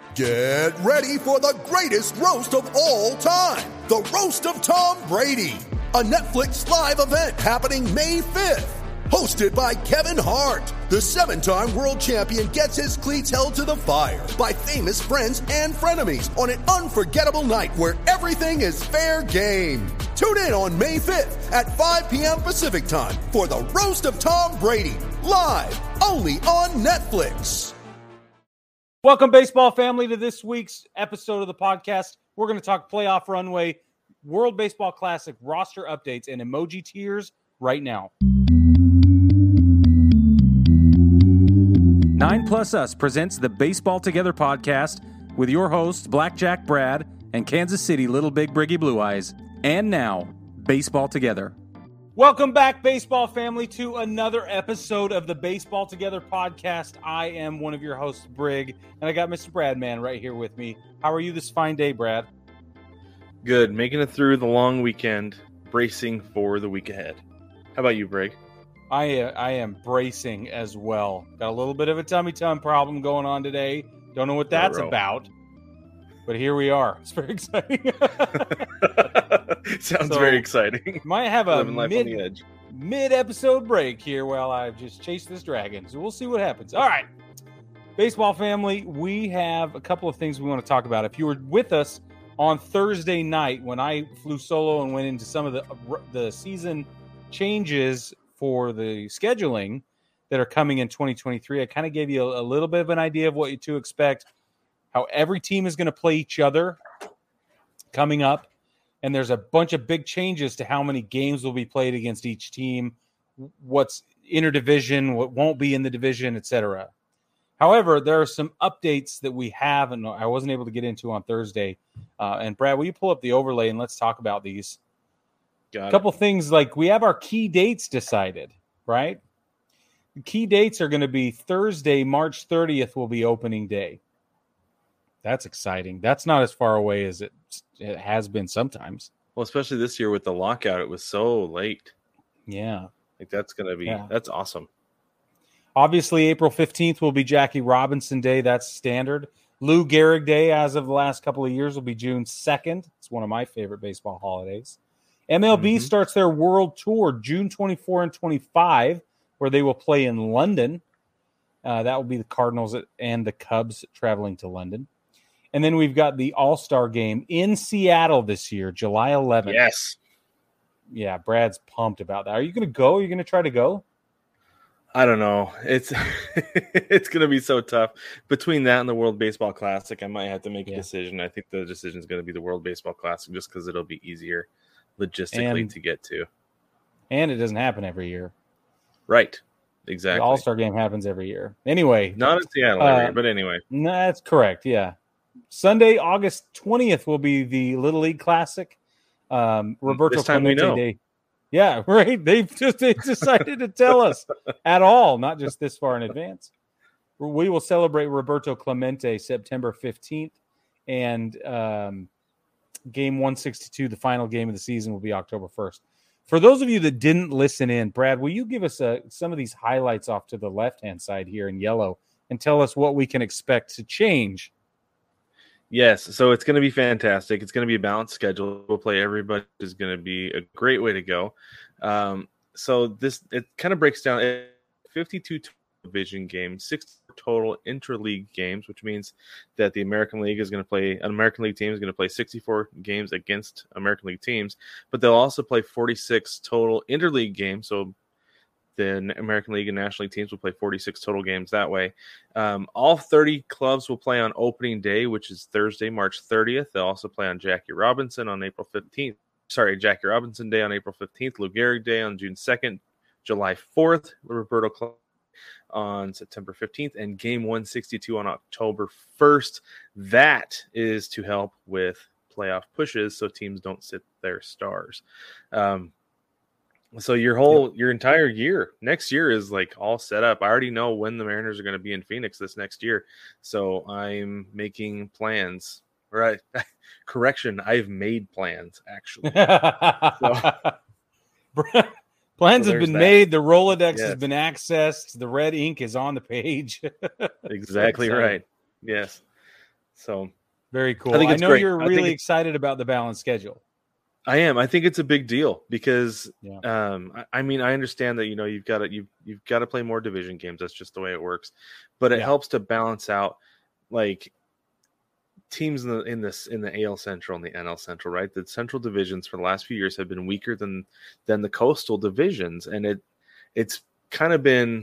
Get ready for the greatest roast of all time, the Roast of Tom Brady, a Netflix live event happening May 5th. Hosted by Kevin Hart, the 7-time world champion gets his cleats held to the fire by famous friends and frenemies on an unforgettable night where everything is fair game. Tune in on May 5th at 5 p.m. Pacific time for the Roast of Tom Brady, live only on Netflix. Welcome, baseball family, to this week's episode of the podcast. We're going to talk playoff runway, World Baseball Classic roster updates, and emoji tiers right now. 9+ Us presents the Baseball Together podcast with your hosts, Blackjack Brad and Kansas City Little Big Briggy Blue Eyes. And now, Baseball Together. Welcome back, baseball family, to another episode of the Baseball Together podcast. I am one of your hosts, Brig, and I got Mr. Bradman right here with me. How are you this fine day, Brad? Good. Making it through the long weekend, bracing for the week ahead. How about you, Brig? I am bracing as well. Got a little bit of a tummy problem going on today. Don't know what that's about, but here we are. It's very exciting. Sounds very exciting. Might have a mid-episode break here while I just chase this dragon. So we'll see what happens. All right. Baseball family, we have a couple of things we want to talk about. If you were with us on Thursday night when I flew solo and went into some of the season changes for the scheduling that are coming in 2023, I kind of gave you a little bit of an idea of what to expect, how every team is going to play each other coming up. And there's a bunch of big changes to how many games will be played against each team, what's interdivision, what won't be in the division, etc. However, there are some updates that we have, and I wasn't able to get into on Thursday. And Brad, will you pull up the overlay and let's talk about these? A couple things, like we have our key dates decided, right? The key dates are going to be Thursday, March 30th will be opening day. That's exciting. That's not as far away as it has been sometimes. Well, especially this year with the lockout, it was so late. Yeah. Like that's going to be, That's awesome. Obviously, April 15th will be Jackie Robinson Day. That's standard. Lou Gehrig Day, as of the last couple of years, will be June 2nd. It's one of my favorite baseball holidays. MLB starts their World Tour June 24 and 25, where they will play in London. That will be the Cardinals and the Cubs traveling to London. And then we've got the All-Star Game in Seattle this year, July 11th. Yes. Yeah, Brad's pumped about that. Are you going to go? Are you going to try to go? I don't know. It's going to be so tough. Between that and the World Baseball Classic, I might have to make a decision. I think the decision is going to be the World Baseball Classic just because it'll be easier logistically to get to. And it doesn't happen every year. Right. Exactly. The All-Star Game happens every year. Anyway. Not in Seattle every year, but anyway. No, that's correct, yeah. Sunday, August 20th will be the Little League Classic. Roberto Clemente Day. Yeah, right. They decided to tell us at all, not just this far in advance. We will celebrate Roberto Clemente September 15th, and game 162, the final game of the season, will be October 1st. For those of you that didn't listen in, Brad, will you give us some of these highlights off to the left-hand side here in yellow and tell us what we can expect to change? Yes, so it's going to be fantastic. It's going to be a balanced schedule. We'll play everybody. Is going to be a great way to go. So it kind of breaks down 52 division games, 6 total interleague games, which means that the American League is going to play an American League team is going to play 64 games against American League teams, but they'll also play 46 total interleague games. So the American League and National League teams will play 46 total games that way. All 30 clubs will play on opening day, which is Thursday, March 30th. They'll also play on Jackie Robinson on April 15th. Jackie Robinson Day on April 15th, Lou Gehrig Day on June 2nd, July 4th, Roberto Clemente on September 15th, and Game 162 on October 1st. That is to help with playoff pushes so teams don't sit their stars. So your entire year, next year is like all set up. I already know when the Mariners are going to be in Phoenix this next year. So I'm making plans. Right. Correction. I've made plans, actually. Plans have been made. The Rolodex has been accessed. The red ink is on the page. Exactly right. Yes. So very cool. I think I it's know great. you're really excited about the balanced schedule. I am. I think it's a big deal because, Yeah. I mean, I understand that you've got to play more division games. That's just the way it works. But it Yeah. helps to balance out like teams in the AL Central and the NL Central, right? The Central divisions for the last few years have been weaker than the coastal divisions, and it's kind of been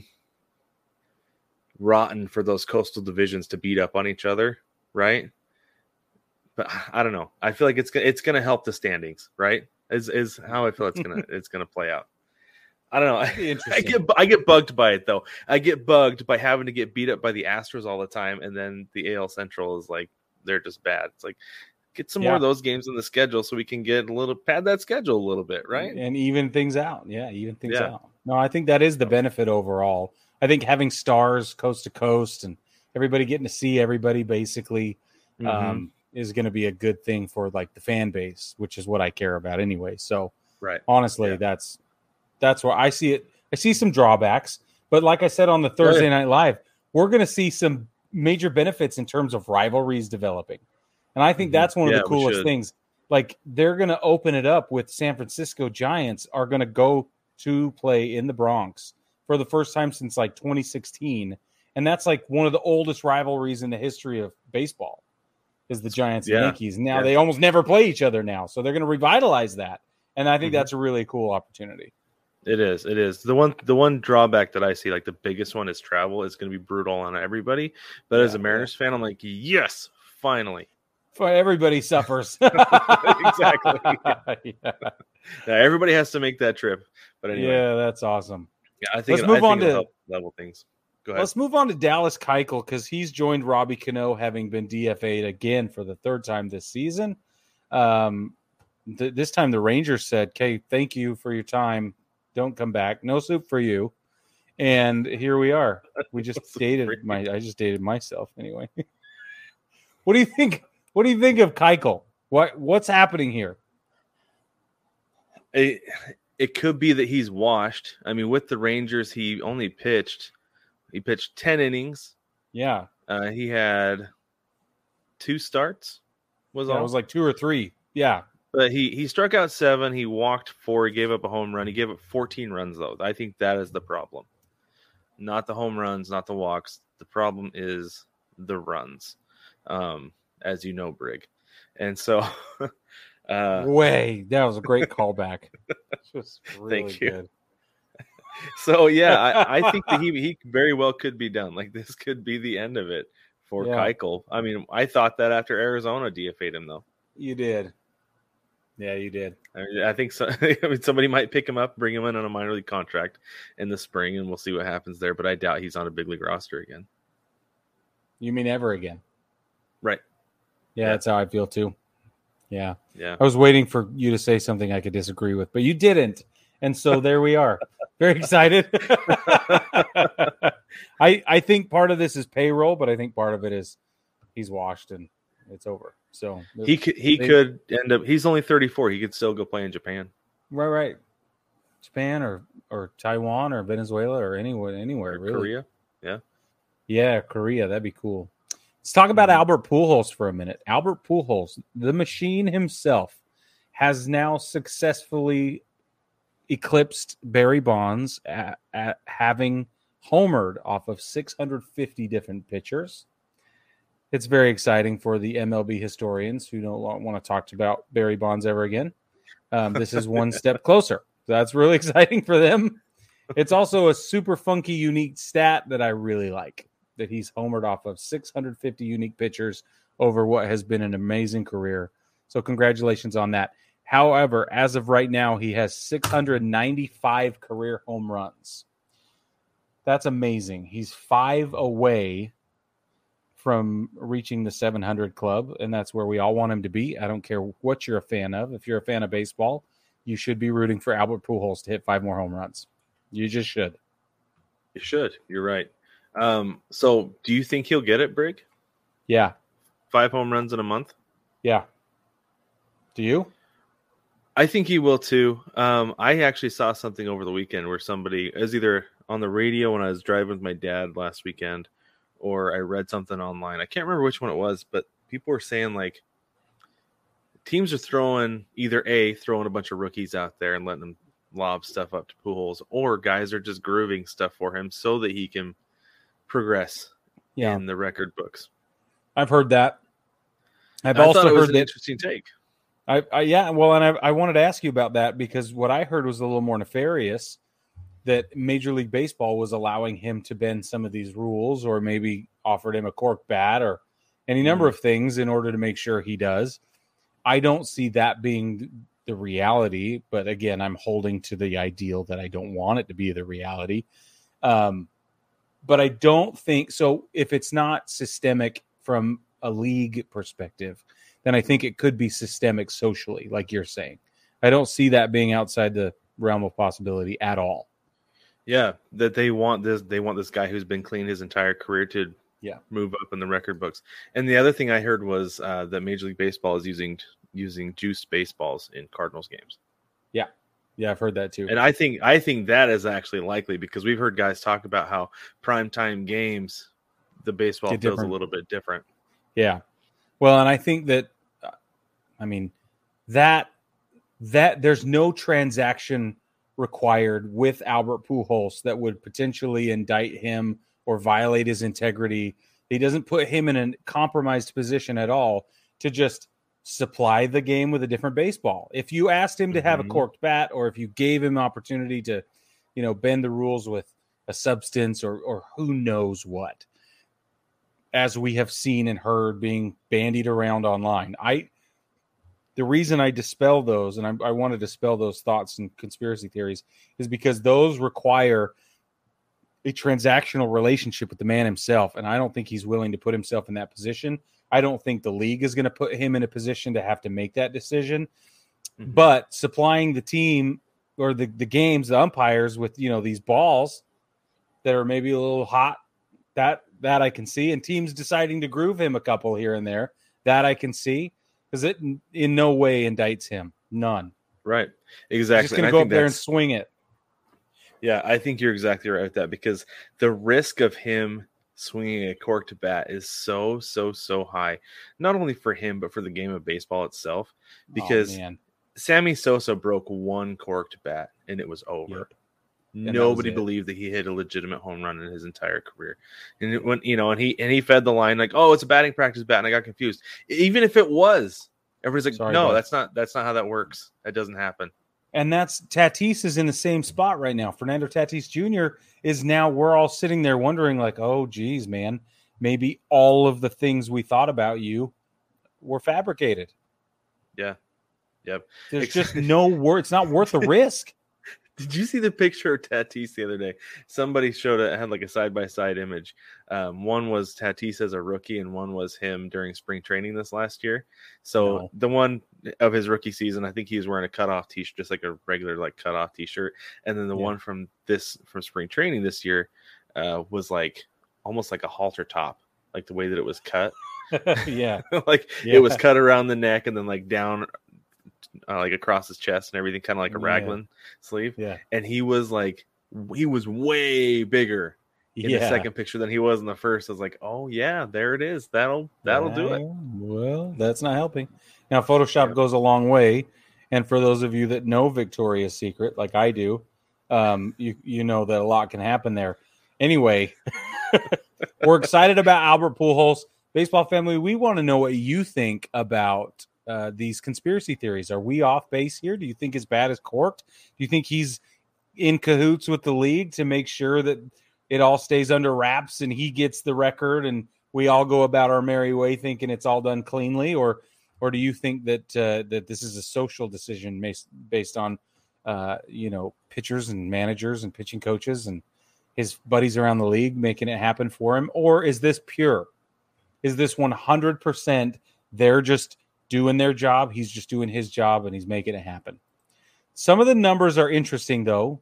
rotten for those coastal divisions to beat up on each other, right? But I don't know. I feel like it's gonna help the standings, right? Is how I feel it's gonna play out. I don't know. I get bugged by it though. I get bugged by having to get beat up by the Astros all the time, and then the AL Central is like they're just bad. It's like get some more of those games in the schedule so we can pad that schedule a little bit, right? And even things out. Yeah, even things out. No, I think that is the benefit overall. I think having stars coast to coast and everybody getting to see everybody basically is going to be a good thing for like the fan base, which is what I care about anyway. So honestly, that's where I see it. I see some drawbacks, but like I said on the Thursday Night Live, we're going to see some major benefits in terms of rivalries developing. And I think that's one of the coolest things. Like they're going to open it up with San Francisco Giants are going to go to play in the Bronx for the first time since like 2016. And that's like one of the oldest rivalries in the history of baseball is the Giants and Yankees. Now they almost never play each other now. So they're going to revitalize that. And I think that's a really cool opportunity. It is. The one drawback that I see, like the biggest one is travel. It's going to be brutal on everybody. But as a Mariners fan, I'm like, yes, finally. Everybody suffers. Exactly. Everybody has to make that trip. But anyway. Yeah, that's awesome. Yeah, I think let's move on to help level things. Go ahead. Let's move on to Dallas Keuchel because he's joined Robbie Cano, having been DFA'd again for the third time this season. This time the Rangers said, "Okay, thank you for your time. Don't come back. No soup for you." And here we are. We just I just dated myself anyway. What do you think? What do you think of Keuchel? What's happening here? It could be that he's washed. I mean, with the Rangers, he pitched 10 innings. Yeah. He had 2 starts. It was like 2 or 3. Yeah. But he struck out 7. He walked 4. He gave up a home run. He gave up 14 runs, though. I think that is the problem. Not the home runs, not the walks. The problem is the runs, as you know, Brig. And so... that was a great callback. Just really Thank you. Good. So, yeah, I think that he very well could be done. Like, this could be the end of it for Keuchel. I mean, I thought that after Arizona DFA'd him, though. You did. Yeah, you did. I think so. Somebody might pick him up, bring him in on a minor league contract in the spring, and we'll see what happens there. But I doubt he's on a big league roster again. You mean ever again? Right. Yeah, that's how I feel, too. Yeah. Yeah. I was waiting for you to say something I could disagree with, but you didn't. And so there we are. Very excited. I think part of this is payroll, but I think part of it is he's washed and it's over. So he could end up. He's only 34. He could still go play in Japan. Right. Japan or Taiwan or Venezuela or anywhere or really. Korea. Yeah, Korea. That'd be cool. Let's talk about Albert Pujols for a minute. Albert Pujols, the machine himself, has now successfully eclipsed Barry Bonds at having homered off of 650 different pitchers. It's very exciting for the MLB historians who don't want to talk about Barry Bonds ever again. This is one step closer. That's really exciting for them. It's also a super funky, unique stat that I really like, that he's homered off of 650 unique pitchers over what has been an amazing career. So congratulations on that. However, as of right now, he has 695 career home runs. That's amazing. He's 5 away from reaching the 700 club, and that's where we all want him to be. I don't care what you're a fan of. If you're a fan of baseball, you should be rooting for Albert Pujols to hit 5 more home runs. You just should. You should. You're right. So do you think he'll get it, Brig? Yeah. 5 home runs in a month? Yeah. Do you? I think he will too. I actually saw something over the weekend where somebody is either on the radio when I was driving with my dad last weekend, or I read something online. I can't remember which one it was, but people were saying like teams are throwing a bunch of rookies out there and letting them lob stuff up to Pujols, or guys are just grooving stuff for him so that he can progress in the record books. I've heard that. I've also heard it was that. An interesting take. I wanted to ask you about that because what I heard was a little more nefarious, that Major League Baseball was allowing him to bend some of these rules, or maybe offered him a cork bat or any number of things in order to make sure he does. I don't see that being the reality, but again, I'm holding to the ideal that I don't want it to be the reality. But I don't think so. If it's not systemic from a league perspective, then I think it could be systemic socially, like you're saying. I don't see that being outside the realm of possibility at all. Yeah, that they want this guy who's been clean his entire career to move up in the record books. And the other thing I heard was that Major League Baseball is using juiced baseballs in Cardinals games. Yeah, I've heard that too. And I think that is actually likely, because we've heard guys talk about how primetime games, the baseball feels a little bit different. Yeah. Well, and I think that, that there's no transaction required with Albert Pujols that would potentially indict him or violate his integrity. He doesn't put him in a compromised position at all to just supply the game with a different baseball. If you asked him to have a corked bat, or if you gave him an opportunity to, bend the rules with a substance or who knows what, as we have seen and heard being bandied around online. The reason I dispel those, and I want to dispel those thoughts and conspiracy theories, is because those require a transactional relationship with the man himself, and I don't think he's willing to put himself in that position. I don't think the league is going to put him in a position to have to make that decision. Mm-hmm. But supplying the team or the games, the umpires with, these balls that are maybe a little hot, that I can see, and teams deciding to groove him a couple here and there, that I can see, because it in no way indicts him. None. Right. Exactly. He's just going to go up there and swing it. Yeah, I think you're exactly right with that, because the risk of him swinging a corked bat is so high, not only for him, but for the game of baseball itself, because Sammy Sosa broke one corked bat and it was over. Yep. Nobody believed that he hit a legitimate home run in his entire career. And it went, and he fed the line like, oh, it's a batting practice bat. And I got confused. Even if it was, everybody's like, no, that's not how that works. That doesn't happen. And Tatis is in the same spot right now. Fernando Tatis Jr. is now, we're all sitting there wondering like, oh, geez, man, maybe all of the things we thought about you were fabricated. Yeah. Yep. There's just no word. It's not worth the risk. Did you see the picture of Tatis the other day? Somebody showed it. Had like a side-by-side image. One was Tatis as a rookie, and one was him during spring training this last year. So the one of his rookie season, I think he was wearing a cutoff t-shirt, just like a regular like cutoff t-shirt. And then the one from spring training this year was like almost like a halter top, like the way that it was cut. It was cut around the neck and then like down. Like across his chest and everything, kind of like a raglan sleeve. Yeah. And he was way bigger in the second picture than he was in the first. I was like, oh yeah, there it is. That'll do it. Well, that's not helping. Now, Photoshop goes a long way. And for those of you that know Victoria's Secret, like I do, you know that a lot can happen there. Anyway, we're excited about Albert Pujols. Baseball family, we want to know what you think about these conspiracy theories. Are we off base here? Do you think as bad as corked? Do you think he's in cahoots with the league to make sure that it all stays under wraps and he gets the record and we all go about our merry way thinking it's all done cleanly? Or do you think that that this is a social decision based on pitchers and managers and pitching coaches and his buddies around the league making it happen for him? Or is this pure? Is this 100% they're just doing their job, he's just doing his job, and he's making it happen? Some of the numbers are interesting, though.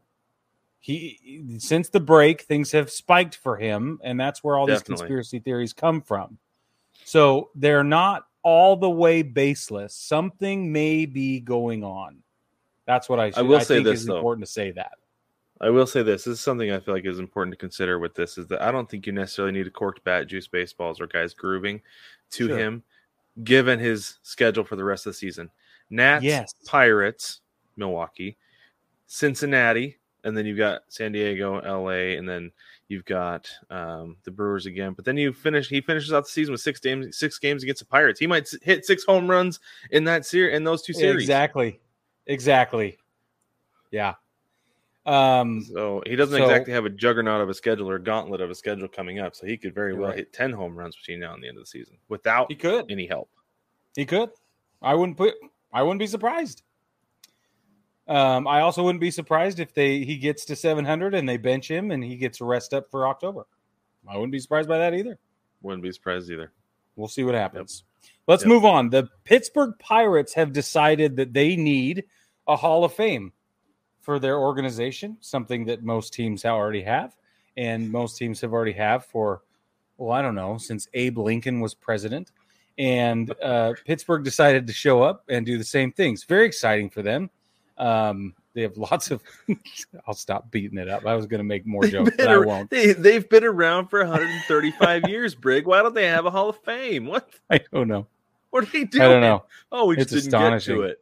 Since the break, things have spiked for him, and that's where all these conspiracy theories come from. So they're not all the way baseless. Something may be going on. That's what I think is important to say that. I will say this. This is something I feel like is important to consider with this, is that I don't think you necessarily need a corked bat, juice baseballs, or guys grooving to him given his schedule for the rest of the season. Nats, Yes. Pirates, Milwaukee, Cincinnati, and then you've got San Diego, LA, and then you've got the Brewers again. But then he finishes out the season with 6 games against the Pirates. He might hit 6 home runs in those 2 series. Exactly. Yeah. So he doesn't exactly have a juggernaut of a schedule or a gauntlet of a schedule coming up. So he could very well hit 10 home runs between now and the end of the season without any help. He could. I wouldn't be surprised. I also wouldn't be surprised if he gets to 700 and they bench him and he gets a rest up for October. I wouldn't be surprised by that either. Wouldn't be surprised either. We'll see what happens. Let's move on. The Pittsburgh Pirates have decided that they need a Hall of Fame for their organization, something that most teams already have, and most teams have already for, I don't know, since Abe Lincoln was president. And Pittsburgh decided to show up and do the same things. Very exciting for them. They have lots of I'll stop beating it up. I was going to make more jokes, but I won't. They've been around for 135 years, Brig. Why don't they have a Hall of Fame? What? I don't know. What are they doing? I don't know. Oh, we just didn't get to it.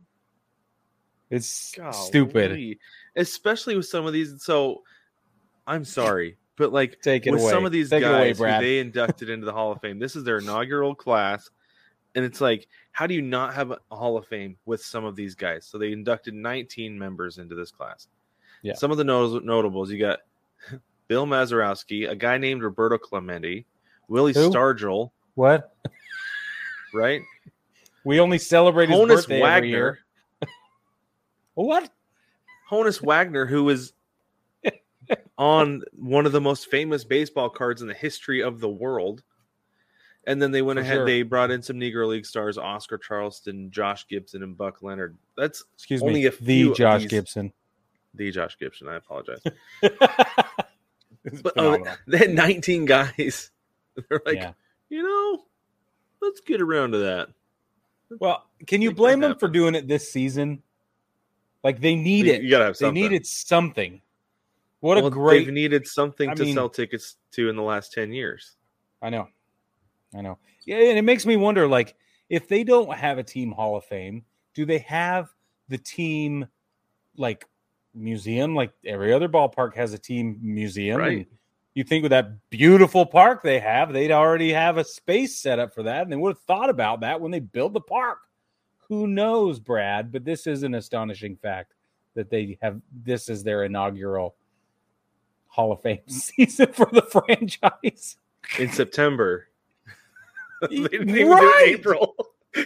It's stupid. Especially with some of these. So I'm sorry, but like with away. Some of these guys who they inducted into the Hall of Fame, this is their inaugural class. And it's like, how do you not have a Hall of Fame with some of these guys? So they inducted 19 members into this class. Yeah. Some of the notables, you got Bill Mazeroski, a guy named Roberto Clemente, Willie Stargell. What? Right? We only celebrate his birthday every year. What? Honus Wagner, who was on one of the most famous baseball cards in the history of the world. And then they went ahead, they brought in some Negro League stars, Oscar Charleston, Josh Gibson, and Buck Leonard. That's only a few the Josh Gibson. The Josh Gibson, I apologize. But they had 19 guys. They're like, let's get around to that. Well, can you blame them for doing it this season? Like they need it. You gotta have something. They needed something. They've needed something to sell tickets to in the last 10 years. I know. Yeah, and it makes me wonder, like, if they don't have a team Hall of Fame, do they have the team, like, museum? Like every other ballpark has a team museum. Right. And you think with that beautiful park they have, they'd already have a space set up for that, and they would have thought about that when they build the park. Who knows, Brad? But this is an astonishing fact that they have. This is their inaugural Hall of Fame season for the franchise in September. They didn't even do it in April.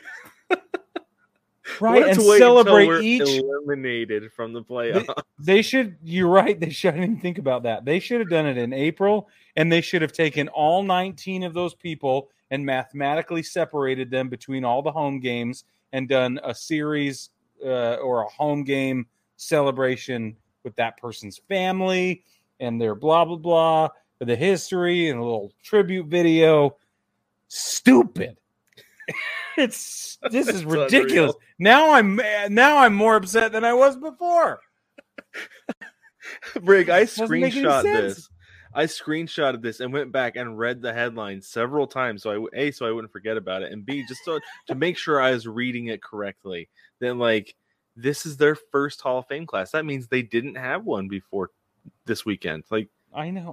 Right, and celebrate each eliminated from the playoffs. They should. You're right. They shouldn't even think about that. They should have done it in April, and they should have taken all 19 of those people and mathematically separated them between all the home games and done a series or a home game celebration with that person's family and their blah blah blah for the history and a little tribute video. Stupid. This is ridiculous. Unreal. Now I'm more upset than I was before. Brig, I screenshotted this and went back and read the headline several times so I wouldn't forget about it, and B, just to make sure I was reading it correctly. Then like this is their first Hall of Fame class. That means they didn't have one before this weekend. Like I know.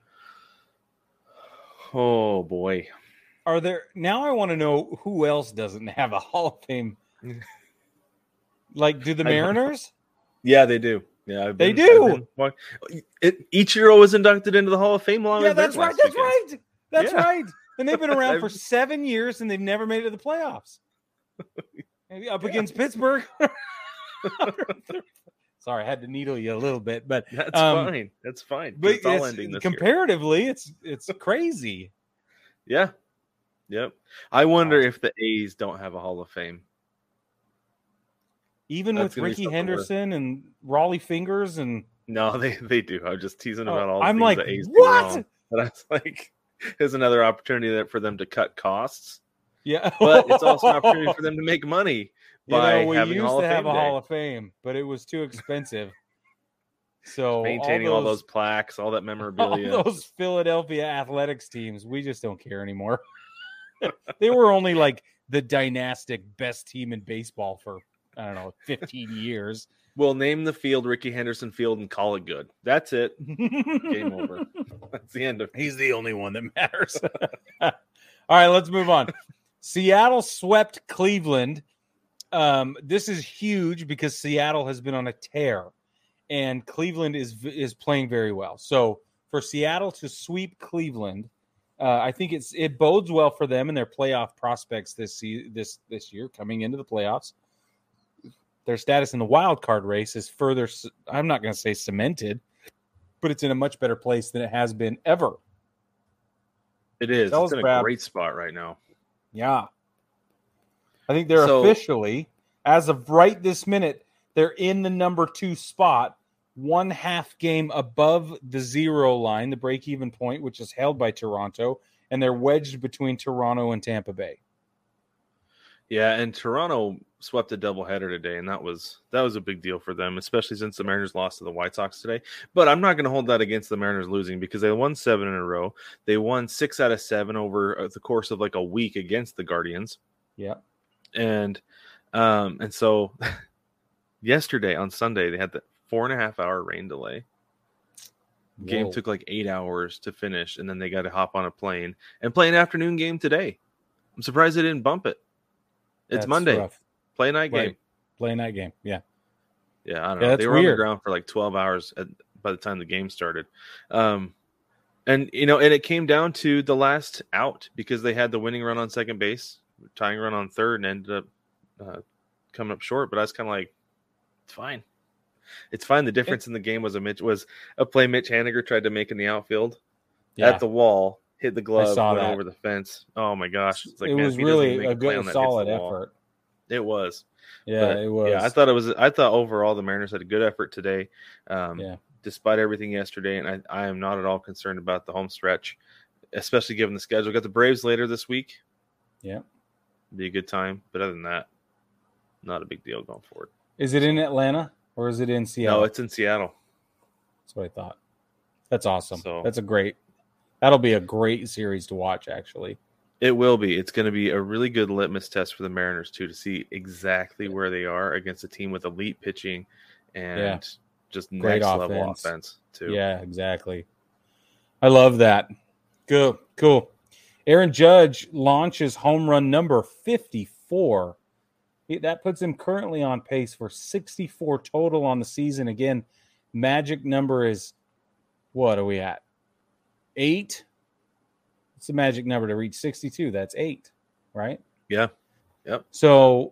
Oh boy. Are there now? I want to know who else doesn't have a Hall of Fame. Like, do the Mariners? Yeah, they do. Yeah, they do. Ichiro was inducted into the Hall of Fame. That's right. And they've been around for 7 years, and they've never made it to the playoffs. Maybe up against Pittsburgh. Sorry, I had to needle you a little bit, but that's fine. That's fine. But it's all ending this comparatively, year. it's crazy. Yeah. Yep. I wonder if the A's don't have a Hall of Fame. Even with Ricky Henderson and Raleigh Fingers and no, they do. I'm just teasing about all the I'm things like, the A's what? do wrong. But I was like, there's another opportunity for them to cut costs. Yeah. But it's also an opportunity for them to make money by having a Hall of Fame, but it was too expensive. So maintaining all those plaques, all that memorabilia. All those Philadelphia athletics teams, we just don't care anymore. They were only like the dynastic best team in baseball for, 15 years. We'll name the field Ricky Henderson Field and call it good. That's it. Game over. That's the end of it. He's the only one that matters. All right, let's move on. Seattle swept Cleveland. This is huge because Seattle has been on a tear, and Cleveland is playing very well. So for Seattle to sweep Cleveland, I think it bodes well for them and their playoff prospects this year coming into the playoffs. Their status in the wild card race is further, I'm not going to say cemented, but it's in a much better place than it has been ever. It is. It's in a great spot right now. Yeah. I think they're officially, as of right this minute, they're in the number 2 spot, 1/2 game above the 0 line, the break-even point, which is held by Toronto, and they're wedged between Toronto and Tampa Bay. Yeah, and Toronto swept a doubleheader today, and that was a big deal for them, especially since the Mariners lost to the White Sox today. But I'm not going to hold that against the Mariners losing because they won 7 in a row. They won 6 out of 7 over the course of like a week against the Guardians. Yeah, and so yesterday on Sunday they had the 4.5-hour rain delay. Game took like 8 hours to finish, and then they got to hop on a plane and play an afternoon game today. I'm surprised they didn't bump it. It's Monday. Rough. Play night game. Play night game. Yeah. Yeah, I don't know. They were weird. On the ground for like 12 hours by the time the game started. And it came down to the last out because they had the winning run on second base, tying run on third, and ended up coming up short. But I was kind of like, it's fine. It's fine. The difference in the game was a play Mitch Haniger tried to make in the outfield at the wall. Hit the glove, went over the fence. Oh my gosh! It's like, it was really a good, solid effort. It was. Yeah, it was. Yeah, I thought overall the Mariners had a good effort today, despite everything yesterday, and I am not at all concerned about the home stretch, especially given the schedule. Got the Braves later this week. Yeah, be a good time. But other than that, not a big deal going forward. Is it in Atlanta or is it in Seattle? No, it's in Seattle. That's what I thought. That's awesome. That'll be a great series to watch, actually. It will be. It's going to be a really good litmus test for the Mariners, too, to see exactly where they are against a team with elite pitching and just great next-level offense, too. Yeah, exactly. I love that. Good. Cool. Aaron Judge launches home run number 54. That puts him currently on pace for 64 total on the season. Again, magic number is, what are we at? 8. It's the magic number to reach 62. That's 8, right? Yeah. Yep. So,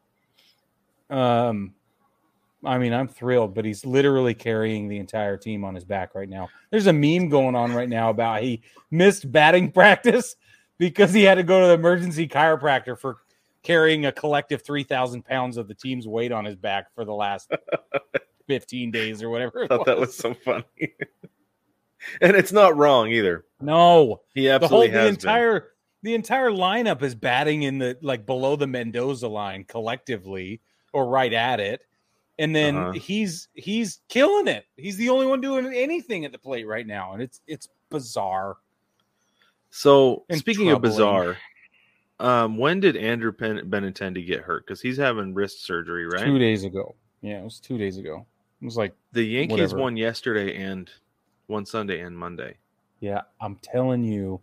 I'm thrilled, but he's literally carrying the entire team on his back right now. There's a meme going on right now about he missed batting practice because he had to go to the emergency chiropractor for carrying a collective 3,000 pounds of the team's weight on his back for the last 15 days or whatever. I thought that was so funny. And it's not wrong either. No, he absolutely has the entire lineup is batting in the below the Mendoza line collectively or right at it, and then he's killing it. He's the only one doing anything at the plate right now, and it's bizarre. So speaking of bizarre, when did Andrew Benintendi get hurt? Because he's having wrist surgery, right? 2 days ago. Yeah, it was 2 days ago. It was like the Yankees won yesterday and won Sunday and Monday. Yeah, I'm telling you,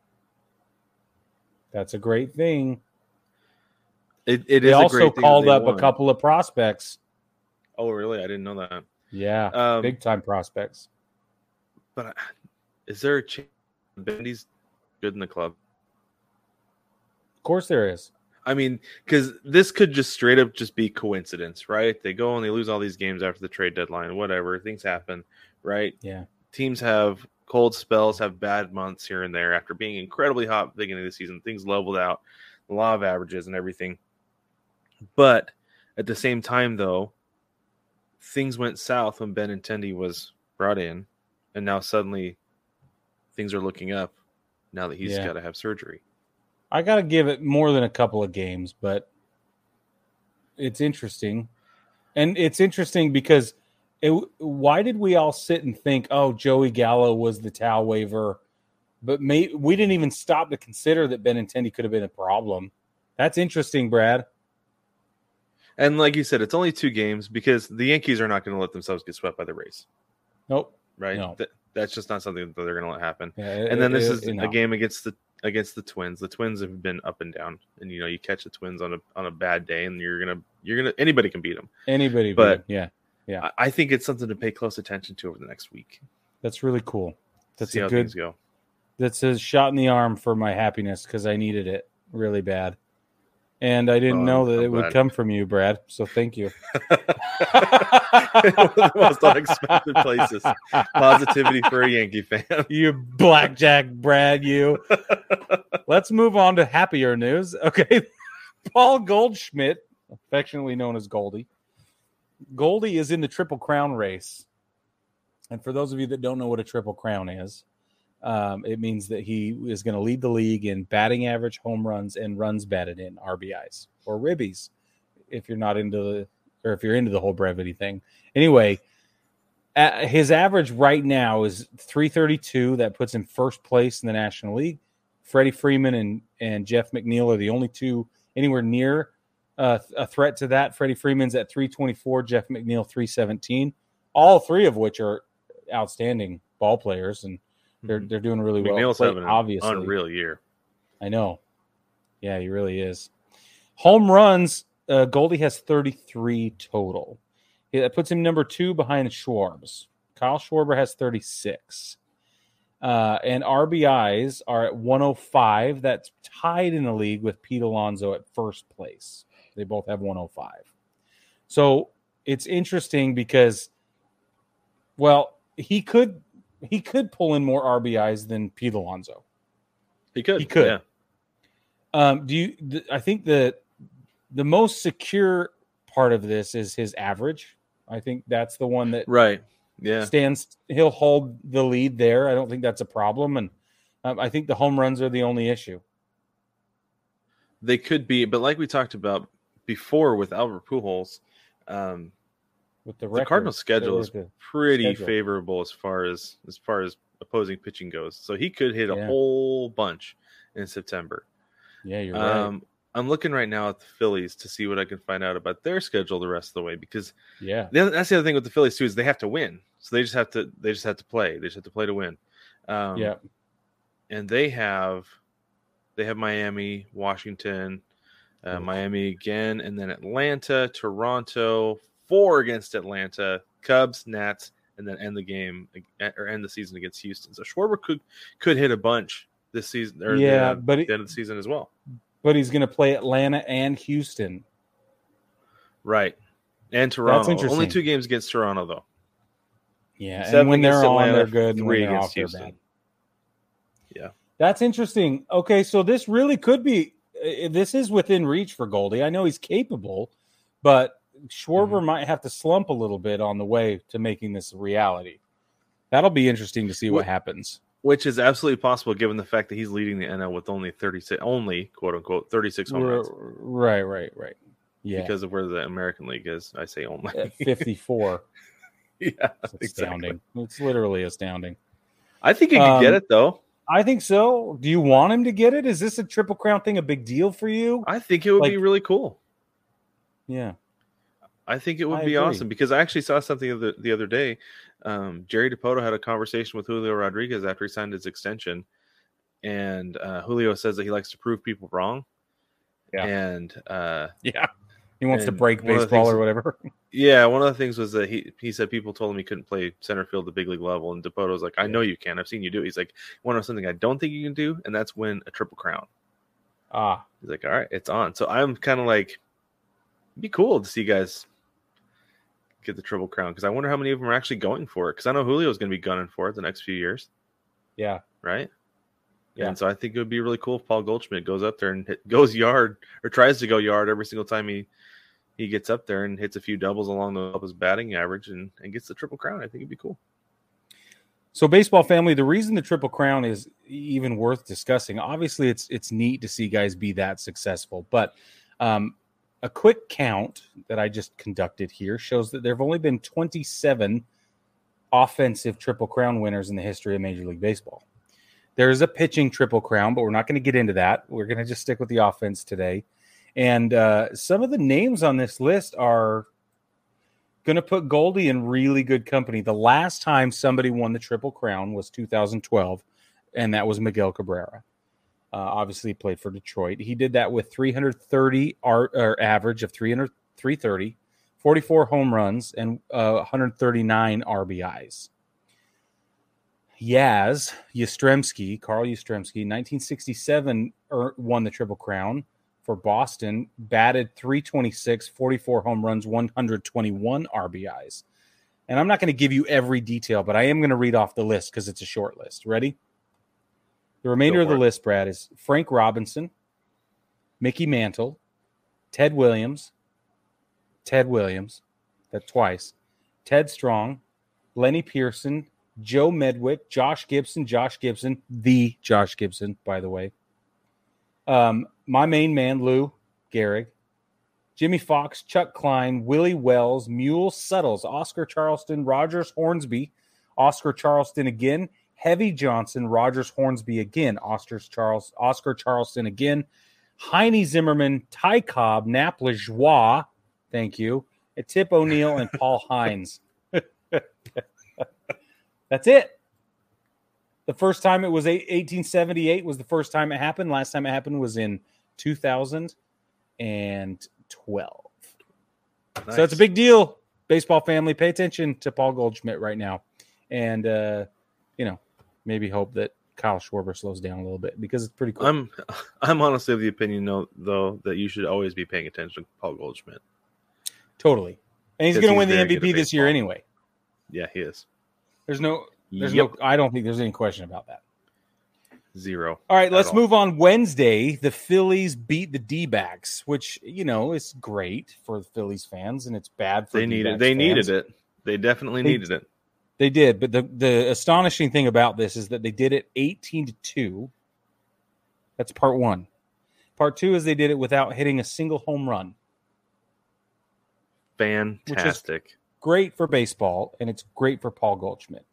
that's a great thing. It is. They also called up a couple of prospects. Oh, really? I didn't know that. Yeah, big time prospects. But is there a chance Bendy's good in the club? Of course there is. I mean, because this could just straight up just be coincidence, right? They go and they lose all these games after the trade deadline, whatever. Things happen, right? Yeah. Teams have cold spells, have bad months here and there after being incredibly hot at the beginning of the season. Things leveled out, the law of averages and everything. But at the same time, though, things went south when Benintendi was brought in, and now suddenly things are looking up now that he's got to have surgery. I got to give it more than a couple of games, but it's interesting. And it's interesting because why did we all sit and think, oh, Joey Gallo was the towel waiver? But we didn't even stop to consider that Benintendi could have been a problem. That's interesting, Brad. And like you said, it's only 2 games because the Yankees are not going to let themselves get swept by the Rays. Nope. Right? No. That's just not something that they're going to let happen. Yeah, and then this is a game against the Twins. The Twins have been up and down, and you catch the Twins on a bad day, and you're gonna anybody can beat them. Anybody, but yeah. I think it's something to pay close attention to over the next week. That's really cool. That's See how things go. That's a shot in the arm for my happiness because I needed it really bad. And I didn't know that it would come from you, Brad. So thank you. One of the most unexpected places. Positivity for a Yankee fan. You blackjack, Brad, you. Let's move on to happier news. Okay. Paul Goldschmidt, affectionately known as Goldie. Goldie is in the Triple Crown race. And for those of you that don't know what a Triple Crown is, it means that he is going to lead the league in batting average, home runs, and runs batted in, RBIs or ribbies, if you're not into if you're into the whole brevity thing. Anyway, his average right now is 332. That puts him first place in the National League. Freddie Freeman and Jeff McNeil are the only two anywhere near a threat to that. Freddie Freeman's at 324, Jeff McNeil 317. All three of which are outstanding ball players, and they're doing really well. McNeil's having an unreal year. I know. Yeah, he really is. Home runs, Goldie has 33 total. That puts him number 2 behind Schwarbs. Kyle Schwarber has 36. And RBIs are at 105. That's tied in the league with Pete Alonso at first place. They both have 105. So it's interesting because, well, he could pull in more RBIs than Pete Alonso. He could. Yeah. I think the most secure part of this is his average. I think that's the one that he'll hold the lead there. I don't think that's a problem. And I think the home runs are the only issue. They could be, but like we talked about before with Albert Pujols, with the Cardinals' schedule is pretty favorable as far as opposing pitching goes. So he could hit a whole bunch in September. Yeah, you're right. I'm looking right now at the Phillies to see what I can find out about their schedule the rest of the way, because that's the other thing with the Phillies too, is they have to win. So they just have to play. They just have to play to win. And they have Miami, Washington, Miami again, and then Atlanta, Toronto, 4 against Atlanta, Cubs, Nats, and then end the season against Houston. So Schwarber could hit a bunch this season, or the end of the season as well. But he's going to play Atlanta and Houston. Right. And Toronto. That's interesting. Only 2 games against Toronto, though. Yeah, 7 and when they're on, they're good. 3 against Houston. Bad. Yeah. That's interesting. Okay, so this really could be – this is within reach for Goldie. I know he's capable, but Schwarber might have to slump a little bit on the way to making this a reality. That'll be interesting to see what happens. Which is absolutely possible given the fact that he's leading the NL with only quote unquote 36 home runs. Right. Yeah. Because of where the American League is, I say only. At 54. Yeah. It's astounding. Exactly. It's literally astounding. I think he could get it though. I think so. Do you want him to get it? Is this a Triple Crown thing a big deal for you? I think it would be really cool. Yeah. I think it would be awesome because I actually saw something the other day. Jerry DiPoto had a conversation with Julio Rodriguez after he signed his extension, and Julio says that he likes to prove people wrong. Yeah, and he wants to break baseball or whatever. Yeah, one of the things was that he said people told him he couldn't play center field at the big league level, and DiPoto's like, I know you can. I've seen you do it. He's like, one of something I don't think you can do, and that's win a Triple Crown. He's like, all right, it's on. So I'm kind of like, it'd be cool to see guys get the Triple Crown, because I wonder how many of them are actually going for it, because I know Julio's going to be gunning for it the next few years. Yeah. Right? Yeah. And so I think it would be really cool if Paul Goldschmidt goes up there and goes yard, or tries to go yard every single time he gets up there and hits a few doubles along his batting average and gets the Triple Crown. I think it'd be cool. So baseball family, the reason the Triple Crown is even worth discussing, obviously it's neat to see guys be that successful, but a quick count that I just conducted here shows that there have only been 27 offensive Triple Crown winners in the history of Major League Baseball. There is a pitching Triple Crown, but we're not going to get into that. We're going to just stick with the offense today. And some of the names on this list are going to put Goldie in really good company. The last time somebody won the Triple Crown was 2012, and that was Miguel Cabrera. Obviously, he played for Detroit. He did that with 330 average of 330, 44 home runs, and 139 RBIs. Carl Yastrzemski, 1967 won the Triple Crown for Boston, batted 326, 44 home runs, 121 RBIs. And I'm not going to give you every detail, but I am going to read off the list because it's a short list. Ready? The remainder of the list, Brad, is Frank Robinson, Mickey Mantle, Ted Williams, that twice, Ted Strong, Lenny Pearson, Joe Medwick, Josh Gibson, the Josh Gibson, by the way. My main man, Lou Gehrig, Jimmy Fox, Chuck Klein, Willie Wells, Mule Suttles, Oscar Charleston, Rogers Hornsby, Oscar Charleston again, Heavy Johnson, Rogers Hornsby again, Oscar Charleston again, Heine Zimmerman, Ty Cobb, Nap Lajoie, thank you, and Tip O'Neill, and Paul Hines. That's it. The first time it was 1878 was the first time it happened. Last time it happened was in 2012. Nice. So that's a big deal. Baseball family, pay attention to Paul Goldschmidt right now. And, maybe hope that Kyle Schwarber slows down a little bit because it's pretty cool. I'm honestly of the opinion, though, that you should always be paying attention to Paul Goldschmidt. Totally. And he's going to win the MVP this year anyway. Yeah, he is. There's no, I don't think there's any question about that. Zero. All right, let's move on. Wednesday, the Phillies beat the D-backs, which, is great for the Phillies fans, and it's bad for They needed it. They definitely needed it. They did, but the astonishing thing about this is that they did it 18-2. That's part one. Part two is they did it without hitting a single home run. Fantastic. Which is great for baseball, and it's great for Paul Goldschmidt.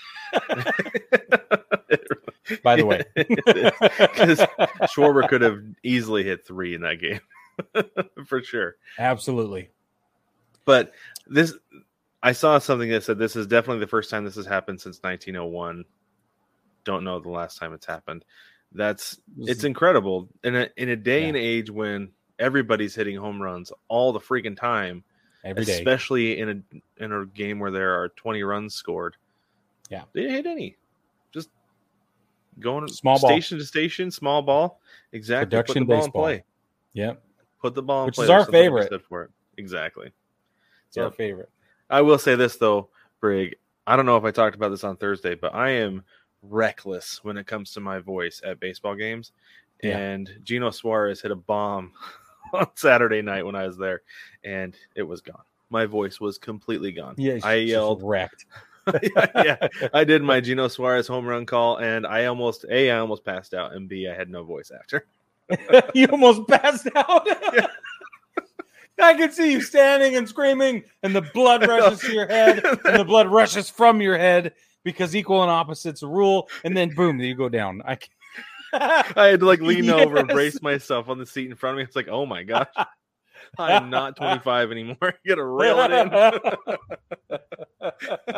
By the way. Because Schwarber could have easily hit 3 in that game. For sure. Absolutely. But I saw something that said this is definitely the first time this has happened since 1901. Don't know the last time it's happened. It's incredible. In a day and age when everybody's hitting home runs all the freaking time, every day, especially in a game where there are 20 runs scored. Yeah, they didn't hit any. Just going small station to station, small ball. Exactly. Production Put the ball baseball. in play. Yep. Put the ball in play. Which is our favorite. For it. Exactly. It's our favorite. I will say this, though, Brig. I don't know if I talked about this on Thursday, but I am reckless when it comes to my voice at baseball games. Yeah. And Gino Suarez hit a bomb on Saturday night when I was there, and it was gone. My voice was completely gone. Yeah, I yelled. Wrecked. yeah, I did my Gino Suarez home run call, and I almost passed out, and B, I had no voice after. You almost passed out? Yeah. I can see you standing and screaming, and the blood rushes to your head, and the blood rushes from your head because equal and opposite's a rule, and then boom, you go down. I had to lean over and brace myself on the seat in front of me. It's like, oh my gosh, I'm not 25 anymore. I gotta reel it in.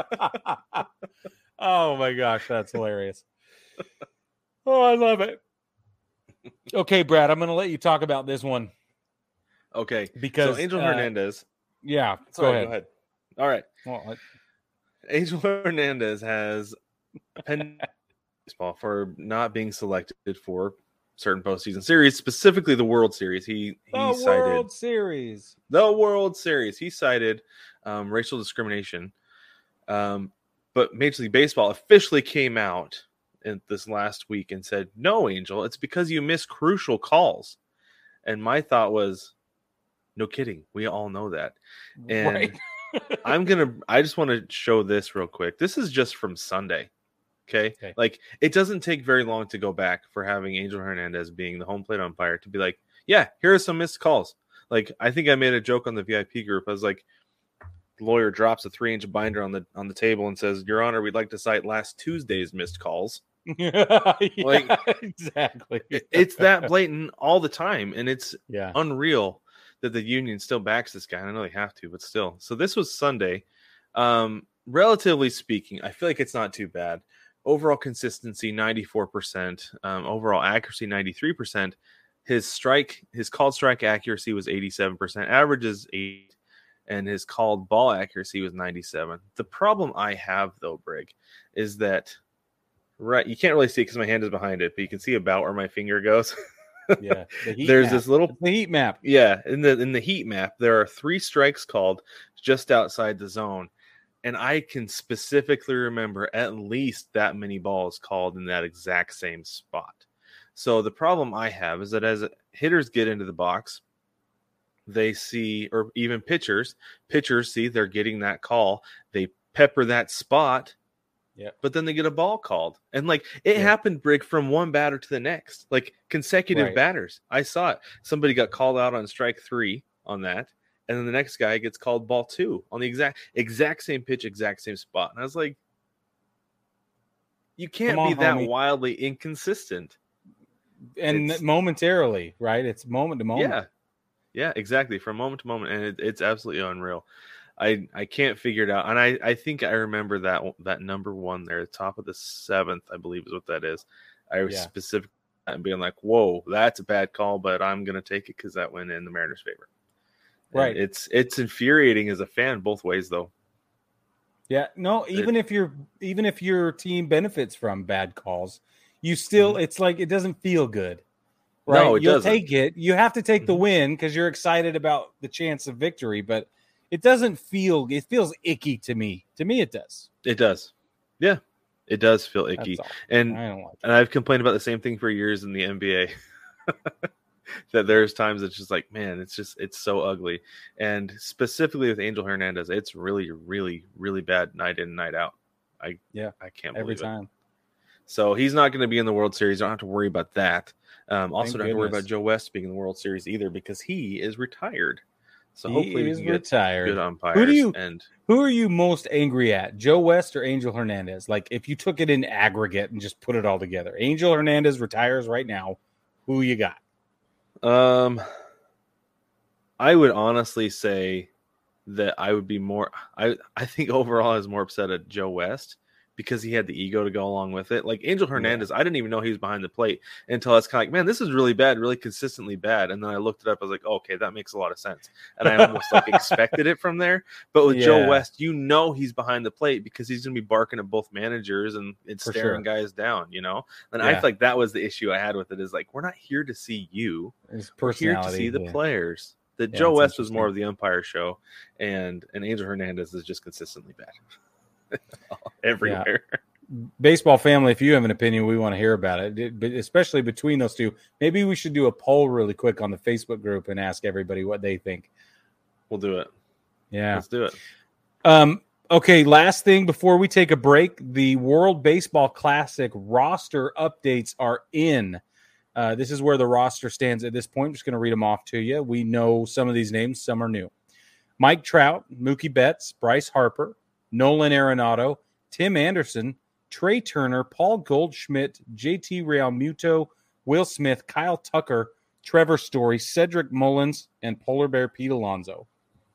Oh my gosh, that's hilarious. Oh, I love it. Okay, Brad, I'm going to let you talk about this one. Okay, because so Angel Hernandez. Yeah, go ahead. All right. Well, Angel Hernandez has pen baseball for not being selected for certain postseason series, specifically the World Series. The World Series. He cited racial discrimination, but Major League Baseball officially came out in this last week and said, "No, Angel, it's because you miss crucial calls." And my thought was, no kidding. We all know that. And right. I just want to show this real quick. This is just from Sunday. Okay. It doesn't take very long to go back for having Angel Hernandez being the home plate umpire to be like, yeah, here are some missed calls. I think I made a joke on the VIP group. I was like, the lawyer drops a 3-inch binder on the table and says, "Your Honor, we'd like to cite last Tuesday's missed calls." Like, exactly. It's that blatant all the time, and it's Yeah. unreal that the union still backs this guy. I know they have to, but still. So this was Sunday. Relatively speaking, I feel like it's not too bad. Overall consistency, 94%. Overall accuracy, 93%. His called strike accuracy was 87%. Average is 8, and his called ball accuracy was 97. The problem I have, though, Brig, is that you can't really see it because my hand is behind it, but you can see about where my finger goes. Yeah. There's this little heat map. Yeah, in the heat map, there are 3 strikes called just outside the zone. And I can specifically remember at least that many balls called in that exact same spot. So the problem I have is that as hitters get into the box, they see, or even pitchers see they're getting that call. They pepper that spot, but then they get a ball called. And like it happened, Brig, from one batter to the next, like consecutive batters. I saw it. Somebody got called out on strike 3 on that. And then the next guy gets called ball 2 on the exact same pitch, exact same spot. And I was like, you can't be that wildly inconsistent. And momentarily, right? It's moment to moment. Yeah, exactly. From moment to moment. And it's absolutely unreal. I can't figure it out. And I think I remember that number 1 there, the top of the 7th, I believe is what that is. I was specifically being like, whoa, that's a bad call, but I'm going to take it because that went in the Mariners' favor. Right. And it's infuriating as a fan both ways, though. Yeah. No, even if your team benefits from bad calls, you still it's like it doesn't feel good. Right. No, You'll take it. You have to take the win because you're excited about the chance of victory, but it feels icky to me. To me it does. It does. Yeah. It does feel icky. And I don't like it. And I've complained about the same thing for years in the NBA. That there's times it's just like, man, it's so ugly. And specifically with Angel Hernandez, it's really, really, really bad night in, night out. I can't believe every time. It. So he's not going to be in the World Series. Don't have to worry about that. Also, don't have to worry about Joe West being in the World Series either because he is retired. So hopefully we can get good umpires. Who are you most angry at, Joe West or Angel Hernandez? Like if you took it in aggregate and just put it all together, Angel Hernandez retires right now. Who you got? I would honestly say that I would be more. I think overall I was more upset at Joe West because he had the ego to go along with it. Like Angel Hernandez, I didn't even know he was behind the plate until I was kind of like, man, this is really bad, really consistently bad. And then I looked it up. I was like, oh, okay, that makes a lot of sense. And I almost like expected it from there. But with Joe West, he's behind the plate because he's going to be barking at both managers and staring guys down, And I feel like that was the issue I had with it is like, we're not here to see you. We're here to see the players. That Joe West was more of the umpire show and Angel Hernandez is just consistently bad. Everywhere. Baseball family, if you have an opinion, we want to hear about it, but especially between those two. Maybe we should do a poll really quick on the Facebook group and ask everybody what they think. We'll do it. Yeah, let's do it. Okay, last thing before we take a break, the World Baseball Classic roster updates are in. This is where the roster stands at this point. I'm just going to read them off to you. We know some of these names, some are new. Mike Trout, Mookie Betts, Bryce Harper, Nolan Arenado, Tim Anderson, Trey Turner, Paul Goldschmidt, JT Realmuto, Will Smith, Kyle Tucker, Trevor Story, Cedric Mullins, and Polar Bear Pete Alonso.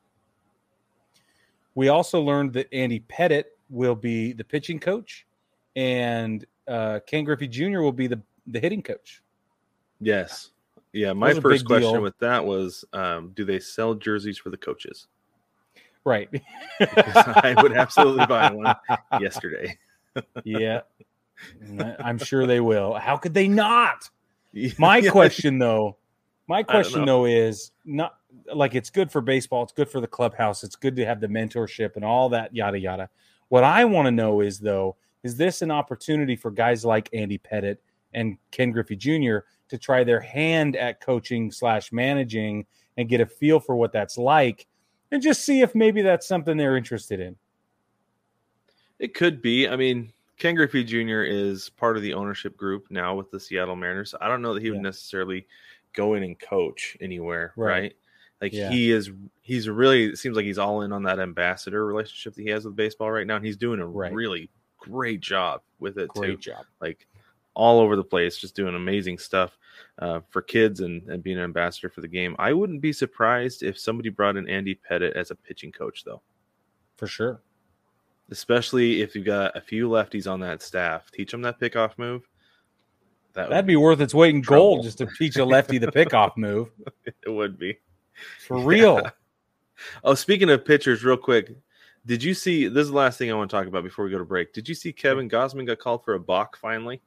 We also learned that Andy Pettitte will be the pitching coach, and Ken Griffey Jr. will be the hitting coach. Yes. Yeah, my first question with that was, do they sell jerseys for the coaches? Right. I would absolutely buy one yesterday. Yeah. I'm sure they will. How could they not? My question though is not like it's good for baseball. It's good for the clubhouse. It's good to have the mentorship and all that yada, yada. What I want to know is though, is this an opportunity for guys like Andy Pettitte and Ken Griffey Jr. to try their hand at coaching / managing and get a feel for what that's like and just see if maybe that's something they're interested in? It could be. I mean, Ken Griffey Jr. is part of the ownership group now with the Seattle Mariners. I don't know that he would necessarily go in and coach anywhere, right? Like he's really, it seems like he's all in on that ambassador relationship that he has with baseball right now. And he's doing a really great job with it too. Like all over the place, just doing amazing stuff for kids and being an ambassador for the game. I wouldn't be surprised if somebody brought in Andy Pettit as a pitching coach, though. For sure. Especially if you've got a few lefties on that staff. Teach them that pickoff move. That'd be worth its weight in gold just to teach a lefty the pickoff move. It would be. For real. Yeah. Oh, speaking of pitchers, real quick, did you see, this is the last thing I want to talk about before we go to break. Did you see Kevin Gausman got called for a balk finally?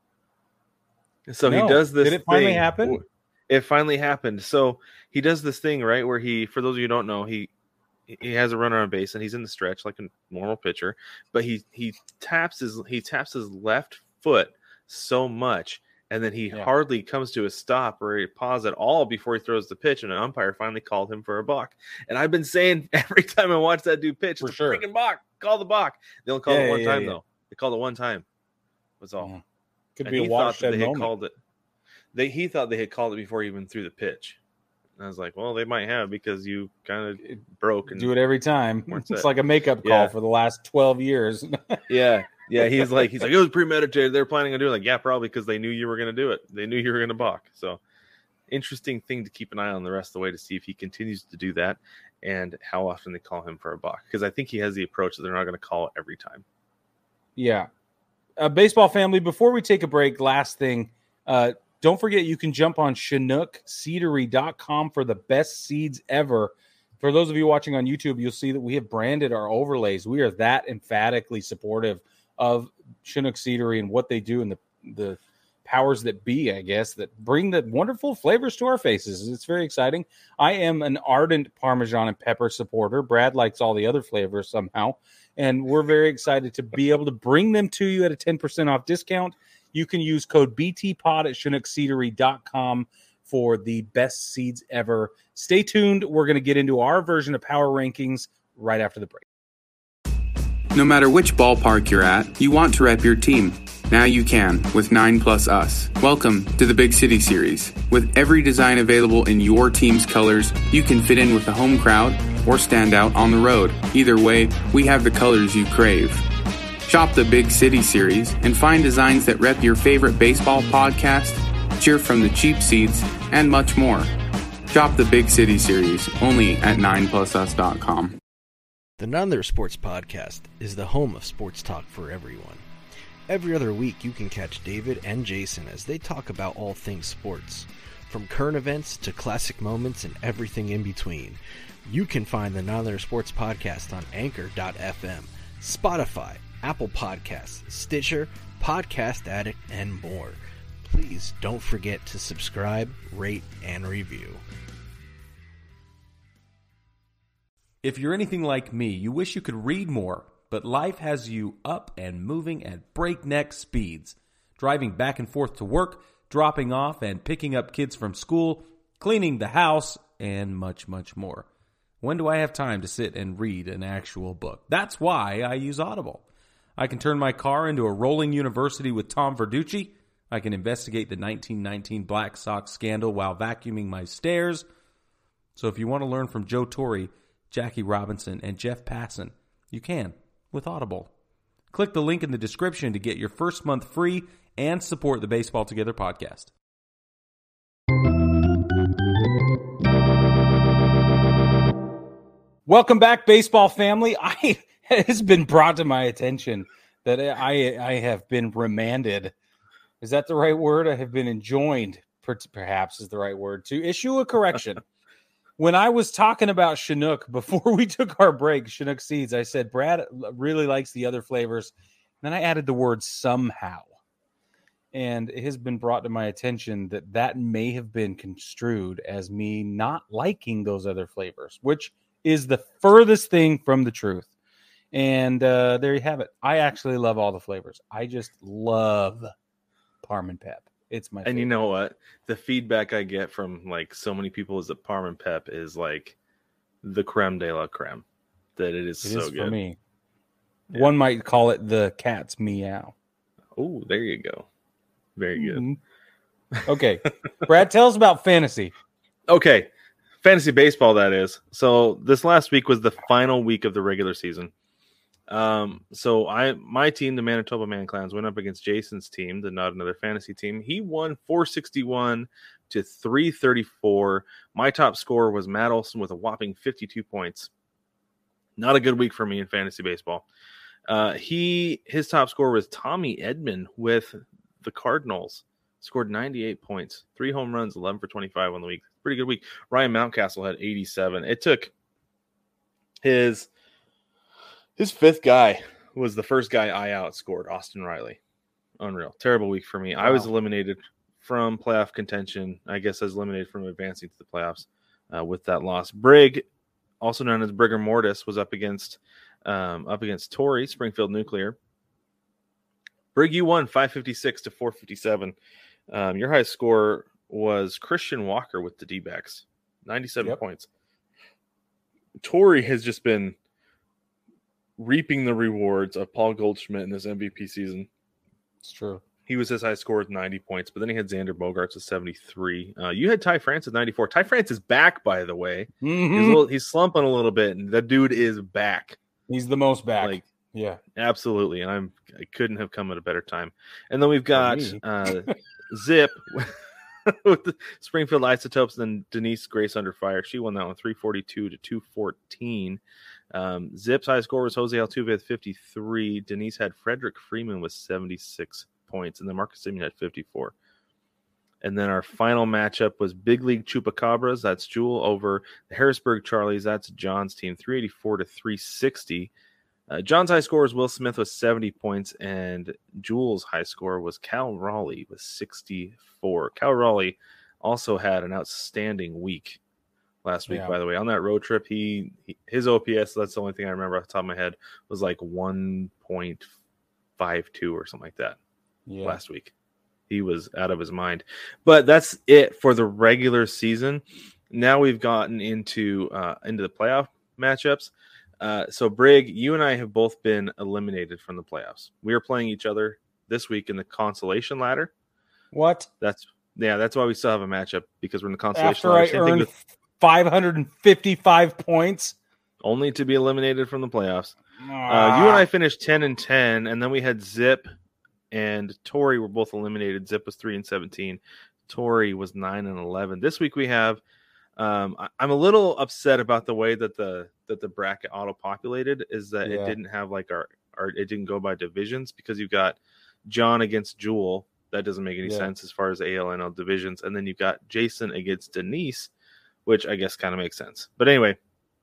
So No. He does this Did it finally thing. happen? It finally happened. So he does this thing, right, where he, for those of you who don't know, he has a runner on base and he's in the stretch like a normal pitcher, but he taps his left foot so much, and then he hardly comes to a stop or a pause at all before he throws the pitch, and an umpire finally called him for a balk. And I've been saying every time I watch that dude pitch, For it's sure. a freaking balk. Call the balk. They only called it one time though. They called it one time. Was all. Could And be a he thought that watershed they had moment. called it. He thought they had called it before he even threw the pitch. And I was like, well, they might have, because you kind of broke and Do it every time. What's It's that? like a makeup call Yeah. for the last 12 years. Yeah. He's like, it was premeditated. They're planning on doing it. Like, yeah, probably because they knew you were going to do it. They knew you were going to balk. So interesting thing to keep an eye on the rest of the way to see if he continues to do that and how often they call him for a balk. Because I think he has the approach that they're not going to call it every time. Yeah. Baseball family, before we take a break, last thing, don't forget you can jump on ChinookSeedery.com for the best seeds ever. For those of you watching on YouTube, you'll see that we have branded our overlays. We are that emphatically supportive of Chinook Seedery and what they do and the powers that be, I guess, that bring the wonderful flavors to our faces. It's very exciting. I am an ardent Parmesan and pepper supporter. Brad likes all the other flavors somehow. And we're very excited to be able to bring them to you at a 10% off discount. You can use code BTPOD at ChinookSeedery.com for the best seeds ever. Stay tuned. We're going to get into our version of power rankings right after the break. No matter which ballpark you're at, you want to rep your team. Now you can with 9+ Us. Welcome to the Big City Series. With every design available in your team's colors, you can fit in with the home crowd or stand out on the road. Either way, we have the colors you crave. Shop the Big City Series and find designs that rep your favorite baseball podcast, cheer from the cheap seats, and much more. Shop the Big City Series only at 9plusus.com. The None Other Sports Podcast is the home of sports talk for everyone. Every other week you can catch David and Jason as they talk about all things sports, from current events to classic moments and everything in between. You can find the None Other Sports Podcast on Anchor.fm, Spotify, Apple Podcasts, Stitcher, Podcast Addict, and more. Please don't forget to subscribe, rate, and review. If you're anything like me, you wish you could read more, but life has you up and moving at breakneck speeds. Driving back and forth to work, dropping off and picking up kids from school, cleaning the house, and much, much more. When do I have time to sit and read an actual book? That's why I use Audible. I can turn my car into a rolling university with Tom Verducci. I can investigate the 1919 Black Sox scandal while vacuuming my stairs. So if you want to learn from Joe Torre, Jackie Robinson, and Jeff Passan, you can with Audible. Click the link in the description to get your first month free and support the Baseball Together podcast. Welcome back, baseball family. It has been brought to my attention that I have been remanded. Is that the right word? I have been enjoined, perhaps is the right word, to issue a correction. When I was talking about Chinook before we took our break, Chinook Seeds, I said Brad really likes the other flavors. Then I added the word somehow. And it has been brought to my attention that may have been construed as me not liking those other flavors, which is the furthest thing from the truth. And there you have it. I actually love all the flavors. I just love Parm and Pep. It's my favorite. And you know what? The feedback I get from like so many people is that Parm and Pep is like the creme de la creme. That it is so good for me. Yeah. One might call it the cat's meow. Oh, there you go. Very good. Mm-hmm. Okay. Brad, tell us about fantasy. Okay. Fantasy baseball, that is. So this last week was the final week of the regular season. So my team, the Manitoba Man Clans, went up against Jason's team, the Not Another Fantasy team. He won 461 to 334. My top scorer was Matt Olson with a whopping 52 points. Not a good week for me in fantasy baseball. His top scorer was Tommy Edman with the Cardinals. Scored 98 points, 3 home runs, 11 for 25 on the week. Pretty good week. Ryan Mountcastle had 87. It took his fifth guy was the first guy I outscored, Austin Riley. Unreal. Terrible week for me. Wow. I was eliminated from playoff contention. I guess I was eliminated from advancing to the playoffs with that loss. Brig, also known as Brigger Mortis, was up against Torrey, Springfield Nuclear. Brig, you won 556 to 457. Your highest score was Christian Walker with the D-backs, 97 points. Torrey has just been reaping the rewards of Paul Goldschmidt in this MVP season. It's true. He was his high score with 90 points, but then he had Xander Bogaerts with 73. You had Ty France with 94. Ty France is back, by the way. Mm-hmm. He's slumping a little bit, and that dude is back. He's the most back. Yeah, absolutely. And I couldn't have come at a better time. And then we've got Zip with the Springfield Isotopes, and then Denise Grace Under Fire. She won that one 342 to 214. Zip's high score was Jose Altuve with 53. Denise had Frederick Freeman with 76 points, and then Marcus Simeon had 54. And then our final matchup was Big League Chupacabras. That's Jewel over the Harrisburg Charlies. That's John's team, 384 to 360. John's high score was Will Smith with 70 points, and Jewel's high score was Cal Raleigh with 64. Cal Raleigh also had an outstanding week last week, by the way. On that road trip, his OPS, that's the only thing I remember off the top of my head, was like 1.52 or something like that last week. He was out of his mind. But that's it for the regular season. Now we've gotten into the playoff matchups. So, Brig, you and I have both been eliminated from the playoffs. We are playing each other this week in the consolation ladder. What? That's why we still have a matchup, because we're in the consolation ladder. After I earned 555 points. Only to be eliminated from the playoffs. You and I finished 10-10, and then we had Zip and Torrey were both eliminated. Zip was 3-17. Torrey was 9-11. This week we have I'm a little upset about the way that the bracket auto-populated is that it didn't have like our it didn't go by divisions, because you've got John against Jewel. That doesn't make any sense as far as ALNL divisions. And then you've got Jason against Denise, which I guess kind of makes sense. But anyway,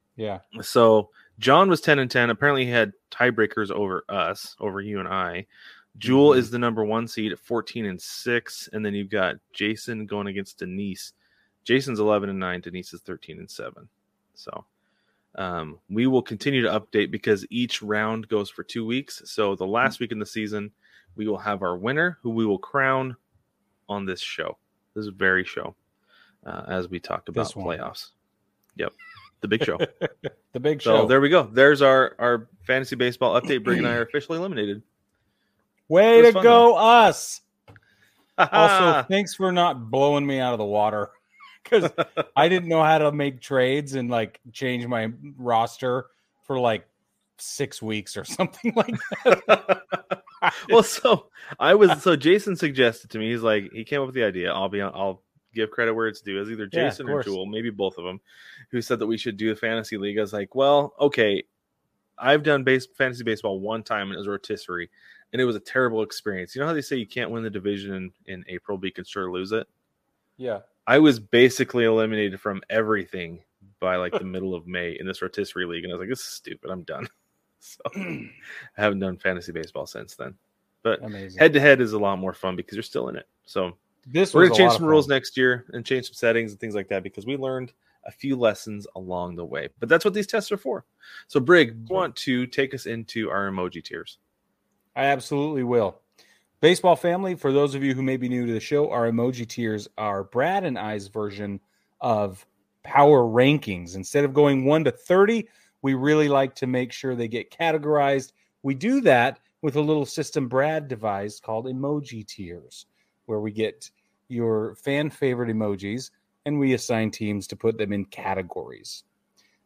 so John was 10-10. Apparently he had tiebreakers over you and I. Jewel is the number 1 seed at 14-6, and then you've got Jason going against Denise. Jason's 11-9. Denise is 13-7. So we will continue to update, because each round goes for 2 weeks. So the last week in the season, we will have our winner, who we will crown on this show, this very show, as we talk about playoffs. Yep, the big show. The big show. So there we go. There's our fantasy baseball update. Brig and I are officially eliminated. Way to go, us! Also, thanks for not blowing me out of the water, because I didn't know how to make trades and like change my roster for like 6 weeks or something like that. Well, so Jason suggested to me, he's like, he came up with the idea. I'll give credit where it's due, as either Jason or Jewel, maybe both of them, who said that we should do a fantasy league. I was like, well, okay, I've done fantasy baseball one time, and it was a rotisserie, and it was a terrible experience. You know how they say you can't win the division in April, but you can sure lose it? Yeah. I was basically eliminated from everything by like the middle of May in this rotisserie league, and I was like, this is stupid. I'm done. So I haven't done fantasy baseball since then. But head-to-head is a lot more fun because you're still in it. So we're going to change some rules next year and change some settings and things like that, because we learned a few lessons along the way. But that's what these tests are for. So, Brig, you want to take us into our emoji tiers? I absolutely will. Baseball family, for those of you who may be new to the show, our emoji tiers are Brad and I's version of power rankings. Instead of going 1 to 30, we really like to make sure they get categorized. We do that with a little system Brad devised called emoji tiers, where we get your fan favorite emojis and we assign teams to put them in categories.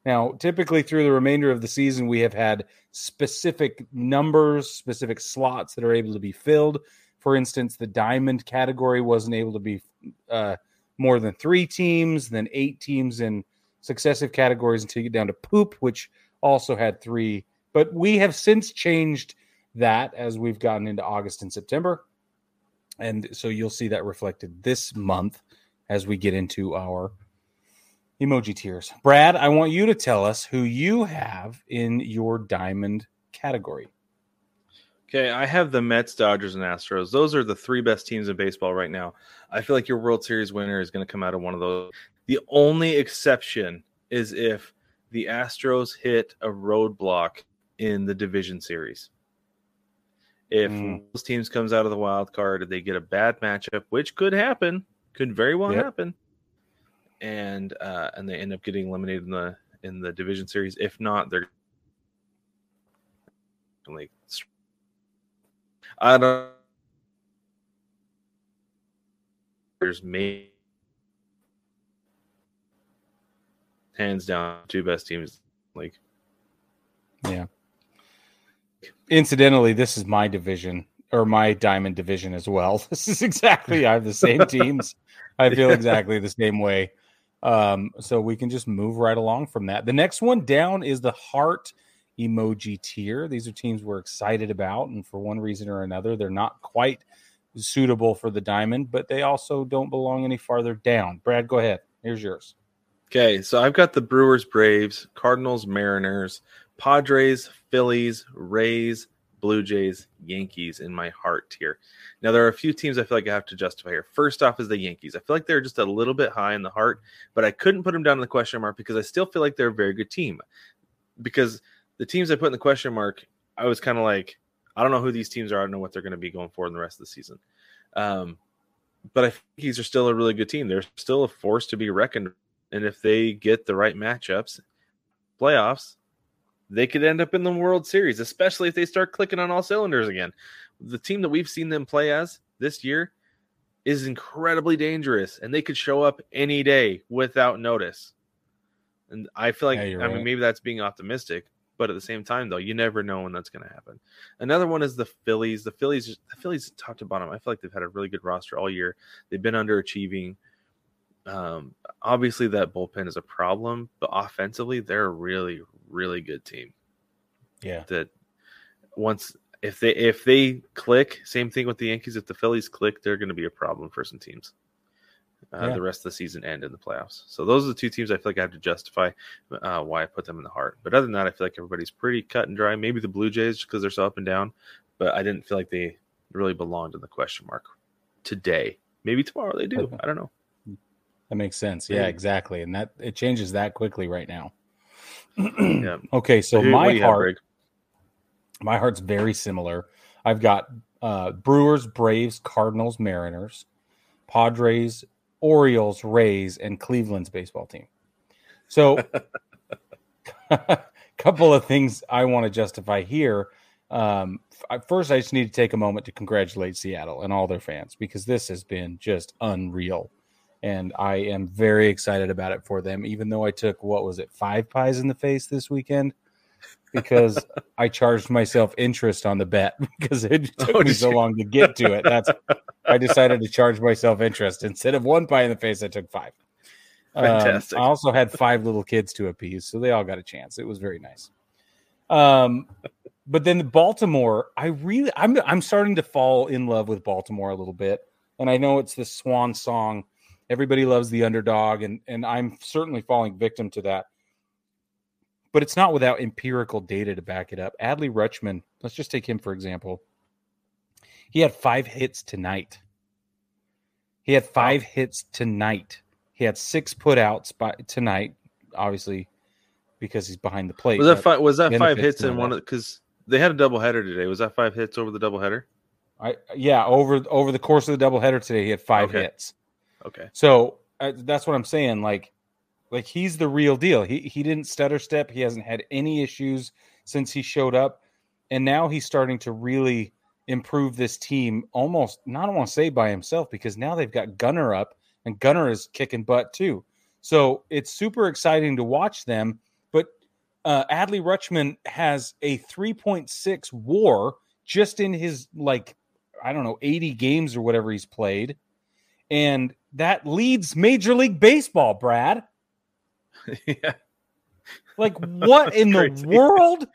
Now, typically through the remainder of the season, we have had specific numbers, specific slots that are able to be filled. For instance, the diamond category wasn't able to be more than 3 teams, then 8 teams in successive categories until you get down to poop, which also had 3. But we have since changed that as we've gotten into August and September. And so you'll see that reflected this month as we get into our emoji tiers. Brad, I want you to tell us who you have in your diamond category. Okay, I have the Mets, Dodgers, and Astros. Those are the 3 best teams in baseball right now. I feel like your World Series winner is going to come out of one of those. The only exception is if the Astros hit a roadblock in the division series. If those teams comes out of the wild card, they get a bad matchup, which could happen, could very well happen, and they end up getting eliminated in the division series. If not, they're like, I don't. There's me, hands down, 2 best teams. Like, yeah. Incidentally, this is my division, or my diamond division as well. This is exactly, I have the same teams. I feel exactly the same way. So we can just move right along from that. The next one down is the heart emoji tier. These are teams we're excited about, and for one reason or another, they're not quite suitable for the diamond, but they also don't belong any farther down. Brad, go ahead. Here's yours. Okay, so I've got the Brewers, Braves, Cardinals, Mariners, Padres, Phillies, Rays, Blue Jays, Yankees in my heart tier. Now, there are a few teams I feel like I have to justify here. First off is the Yankees. I feel like they're just a little bit high in the heart, but I couldn't put them down in the question mark because I still feel like they're a very good team. Because the teams I put in the question mark, I was kind of like, I don't know who these teams are. I don't know what they're going to be going for in the rest of the season. But I think these are still a really good team. They're still a force to be reckoned. And if they get the right matchups, playoffs, they could end up in the World Series, especially if they start clicking on all cylinders again. The team that we've seen them play as this year is incredibly dangerous, and they could show up any day without notice. And I feel like, I mean, maybe that's being optimistic, but at the same time, though, you never know when that's going to happen. Another one is the Phillies. The Phillies top to bottom, I feel like they've had a really good roster all year. They've been underachieving. Obviously, that bullpen is a problem, but offensively, they're a really, really good team. Yeah. That once if they click, same thing with the Yankees. If the Phillies click, they're going to be a problem for some teams. The rest of the season and in the playoffs. So those are the 2 teams I feel like I have to justify why I put them in the heart. But other than that, I feel like everybody's pretty cut and dry. Maybe the Blue Jays because they're so up and down, but I didn't feel like they really belonged in the question mark today. Maybe tomorrow they do. I don't know. That makes sense. Yeah, exactly. And that it changes that quickly right now. Yeah. Okay, so my heart's very similar. I've got Brewers, Braves, Cardinals, Mariners, Padres, Orioles, Rays, and Cleveland's baseball team. So a couple of things I want to justify here. First, I just need to take a moment to congratulate Seattle and all their fans because this has been just unreal. And I am very excited about it for them, even though I took, 5 pies in the face this weekend because I charged myself interest on the bet because it took me so long to get to it. I decided to charge myself interest. Instead of 1 pie in the face, I took 5. Fantastic. I also had 5 little kids to appease, so they all got a chance. It was very nice. But then Baltimore, I'm starting to fall in love with Baltimore a little bit. And I know it's the swan song. Everybody loves the underdog, and I'm certainly falling victim to that. But it's not without empirical data to back it up. Adley Rutschman, let's just take him for example. He had 5 hits tonight. He had 5 hits tonight. He had 6 putouts tonight, obviously, because he's behind the plate. Was that 5 hits in one? Because they had a doubleheader today. Was that 5 hits over the doubleheader? Over the course of the doubleheader today, he had 5 hits. Okay. So that's what I'm saying. Like he's the real deal. He didn't stutter step. He hasn't had any issues since he showed up. And now he's starting to really improve this team almost, not want to say by himself, because now they've got Gunnar up and Gunnar is kicking butt too. So it's super exciting to watch them. But Adley Rutschman has a 3.6 WAR just in his 80 games or whatever he's played, and that leads Major League Baseball, Brad. Yeah. Like, what in the world?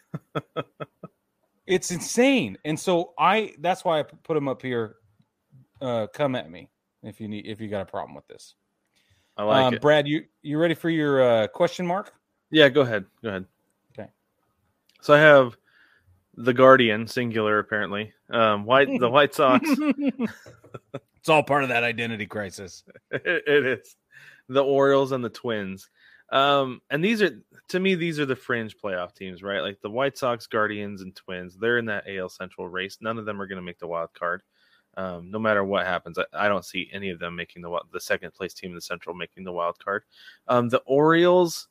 It's insane. And so that's why I put him up here. Come at me if you got a problem with this. I like it. Brad, you ready for your question mark? Yeah, go ahead. Okay. So I have the Guardian, singular apparently. The White Sox. It's all part of that identity crisis. It is. The Orioles and the Twins. And these are the fringe playoff teams, right? Like the White Sox, Guardians, and Twins. They're in that AL Central race. None of them are going to make the wild card. No matter what happens, I don't see any of them making the second place team in the Central making the wild card. The Orioles,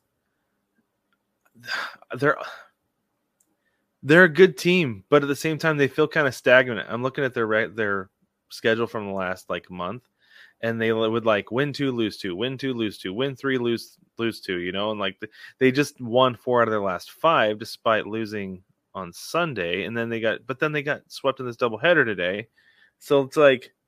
they're a good team, but at the same time, they feel kind of stagnant. I'm looking at their schedule from the last month, and they would win 2, lose 2, win 2, lose 2, win 3, lose 2. And they just won 4 out of their last 5, despite losing on Sunday, and then they got swept in this doubleheader today. So it's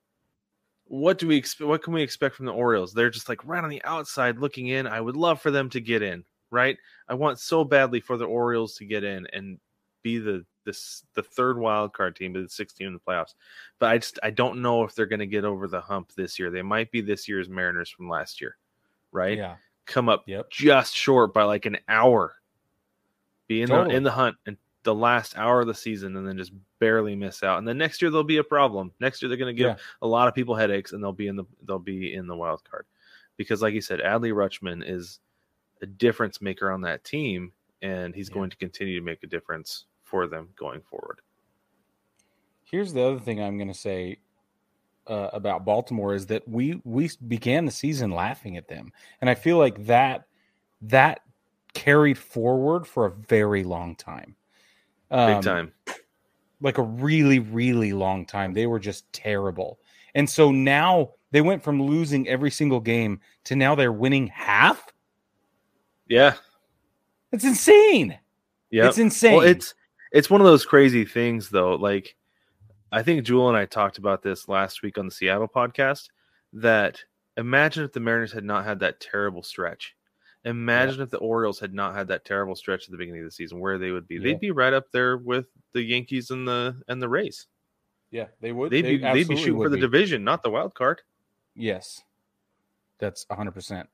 what can we expect from the Orioles? They're just right on the outside looking in. I would love for them to get in, right? I want so badly for the Orioles to get in and be the third wild card team, but the 6th team in the playoffs. But I don't know if they're going to get over the hump this year. They might be this year's Mariners from last year, right? Yeah, come up just short by an hour, be in the hunt and the last hour of the season, and then just barely miss out. And then next year there'll be a problem. Next year they're going to give a lot of people headaches, and they'll be in the wild card because, like you said, Adley Rutschman is a difference maker on that team, and he's going to continue to make a difference for them going forward. Here's the other thing I'm going to say about Baltimore is that we began the season laughing at them, and I feel like that carried forward for a very long time. Big time. A really, really long time. They were just terrible. And so now they went from losing every single game to now they're winning half. Yeah. It's insane. Yeah. It's insane. Well, it's one of those crazy things, though. I think Jewel and I talked about this last week on the Seattle podcast, that imagine if the Mariners had not had that terrible stretch. Imagine if the Orioles had not had that terrible stretch at the beginning of the season, where they would be. They'd be right up there with the Yankees and the Rays. Yeah, they would. They'd be shooting for the division, not the wild card. Yes, that's 100%.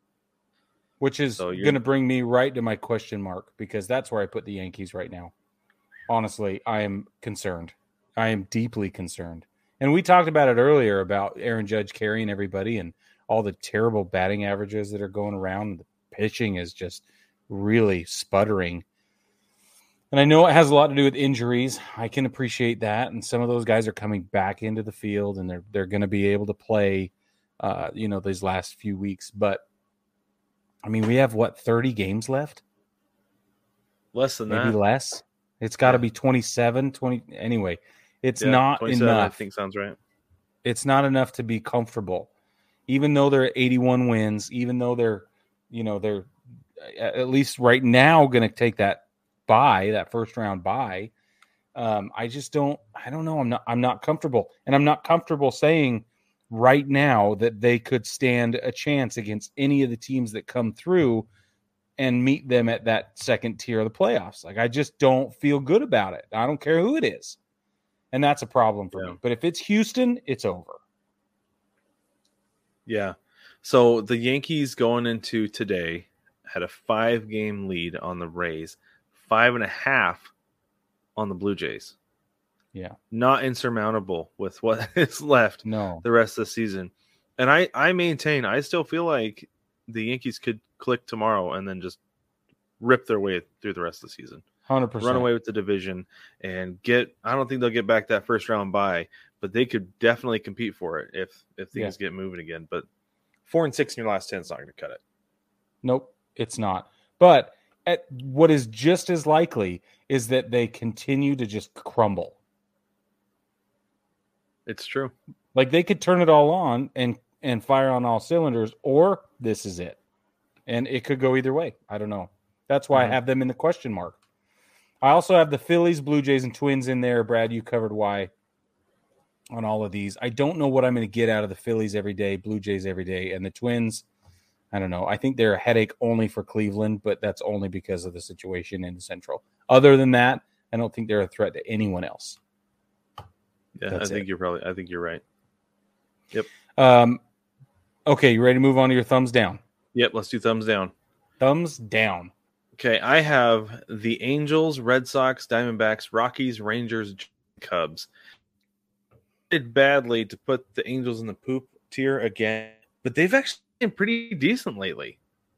Which is going to bring me right to my question mark, because that's where I put the Yankees right now. Honestly, I am concerned. I am deeply concerned. And we talked about it earlier about Aaron Judge carrying everybody and all the terrible batting averages that are going around. The pitching is just really sputtering. And I know it has a lot to do with injuries. I can appreciate that. And some of those guys are coming back into the field, and they're going to be able to play, these last few weeks. But, I mean, we have, 30 games left? Less than that. Maybe less. It's got to be 27, 20. Anyway, it's not enough. I think sounds right. It's not enough to be comfortable. Even though they're at 81 wins, even though they're at least right now going to take that first round bye. I don't know. I'm not comfortable. And I'm not comfortable saying right now that they could stand a chance against any of the teams that come through and meet them at that second tier of the playoffs. I just don't feel good about it. I don't care who it is. And that's a problem for me. But if it's Houston, it's over. Yeah. So the Yankees going into today had a 5-game lead on the Rays, 5.5 on the Blue Jays. Yeah. Not insurmountable with what is left the rest of the season. And I maintain, I still feel like the Yankees could click tomorrow and then just rip their way through the rest of the season. 100%. Run away with the division and I don't think they'll get back that first round bye, but they could definitely compete for it if things get moving again. But 4-6 in your last 10 is not going to cut it. Nope, it's not. But what is just as likely is that they continue to just crumble. It's true. They could turn it all on and fire on all cylinders, or this is it. And it could go either way. I don't know. That's why I have them in the question mark. I also have the Phillies, Blue Jays, and Twins in there. Brad, you covered why on all of these. I don't know what I'm going to get out of the Phillies every day, Blue Jays every day, and the Twins. I don't know. I think they're a headache only for Cleveland, but that's only because of the situation in the Central. Other than that, I don't think they're a threat to anyone else. Yeah, I think you're right. Yep. Okay, you ready to move on to your thumbs down? Yep, let's do thumbs down. Thumbs down. Okay, I have the Angels, Red Sox, Diamondbacks, Rockies, Rangers, Cubs. Did badly to put the Angels in the poop tier again, but they've actually been pretty decent lately.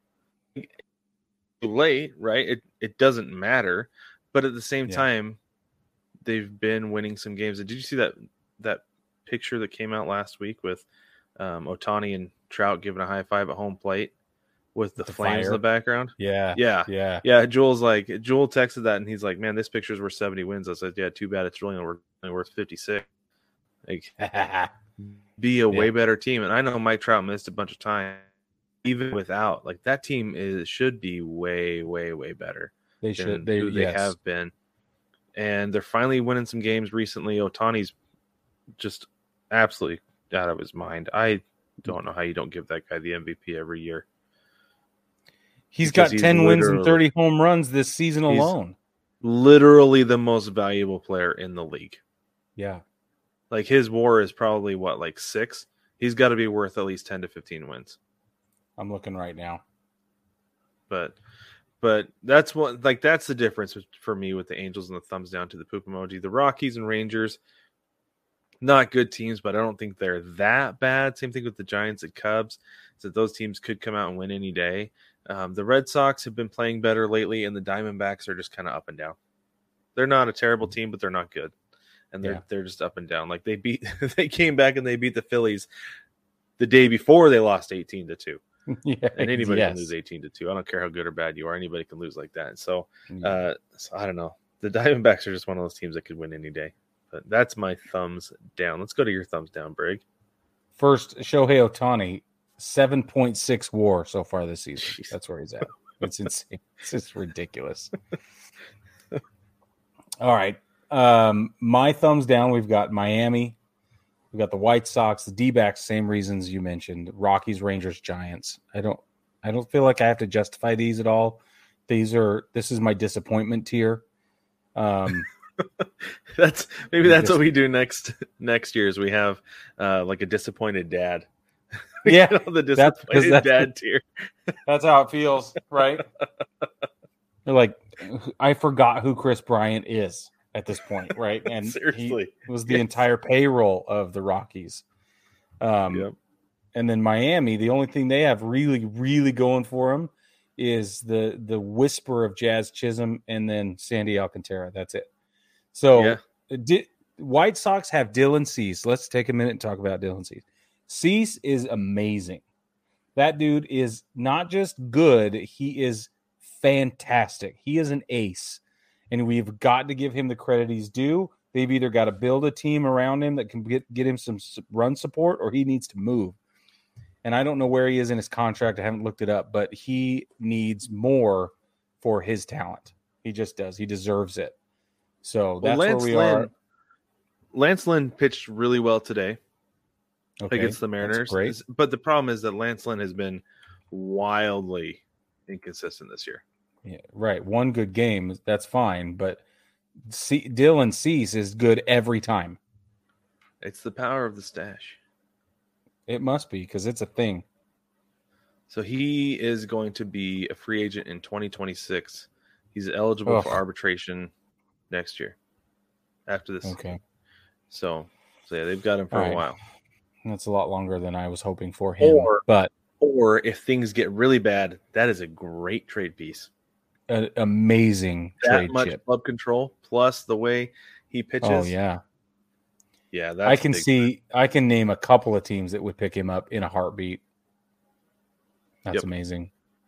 Late, right? It doesn't matter, but at the same time, they've been winning some games. And did you see that picture that came out last week with Ohtani and Trout giving a high five at home plate with the flames fire in the background? Yeah. Joel texted that, and he's like, "Man, this picture's worth 70 wins." I said, "Yeah, too bad it's really only worth 56." Like, be a way better team. And I know Mike Trout missed a bunch of time, even without. Like, that team should be way, way, way better. They should. They have been, and they're finally winning some games recently. Ohtani's just absolutely out of his mind. I don't know how you don't give that guy the MVP every year. He's got 10 wins and 30 home runs this season alone. Literally the most valuable player in the league. Yeah. Like, his WAR is probably like 6. He's got to be worth at least 10 to 15 wins. I'm looking right now. But that's that's the difference for me with the Angels and the thumbs down to the poop emoji. The Rockies and Rangers, not good teams, but I don't think they're that bad. Same thing with the Giants and Cubs. So those teams could come out and win any day. The Red Sox have been playing better lately, and the Diamondbacks are just kind of up and down. They're not a terrible team, but they're not good. And they're just up and down. Like, they came back and they beat the Phillies the day before they lost 18-2. And anybody can lose 18-2. I don't care how good or bad you are. Anybody can lose like that. So, so I don't know. The Diamondbacks are just one of those teams that could win any day. But that's my thumbs down. Let's go to your thumbs down, Brig. First, Shohei Ohtani, 7.6 WAR so far this season. Jeez. That's where he's at. It's insane. It's just ridiculous. All right. My thumbs down, we've got Miami. We've got the White Sox, the D-backs, same reasons you mentioned. Rockies, Rangers, Giants. I don't feel like I have to justify these at all. This is my disappointment tier. That's what we do next year is we have like a disappointed dad. Yeah, the disappointed dad tier. That's how it feels, right? They're like, I forgot who Chris Bryant is at this point, right? And seriously, he was the entire payroll of the Rockies. And then Miami, the only thing they have really, really going for them is the whisper of Jazz Chisholm and then Sandy Alcantara. That's it. So White Sox have Dylan Cease. Let's take a minute and talk about Dylan Cease. Cease is amazing. That dude is not just good, he is fantastic. He is an ace. And we've got to give him the credit he's due. They've either got to build a team around him that can get him some run support, or he needs to move. And I don't know where he is in his contract. I haven't looked it up, but he needs more for his talent. He just does. He deserves it. So that's where we are. Lance Lynn pitched really well today against the Mariners. Great. But the problem is that Lance Lynn has been wildly inconsistent this year. Yeah, right. One good game, that's fine. But Dylan Cease is good every time. It's the power of the stash. It must be, because it's a thing. So he is going to be a free agent in 2026. He's eligible for arbitration next year after this. Okay. So yeah, they've got him for a while. That's a lot longer than I was hoping for him. Or if things get really bad, that is a great trade piece. An amazing trade that much chip. club control plus the way he pitches. Oh yeah. Yeah, I can name a couple of teams that would pick him up in a heartbeat. That's amazing.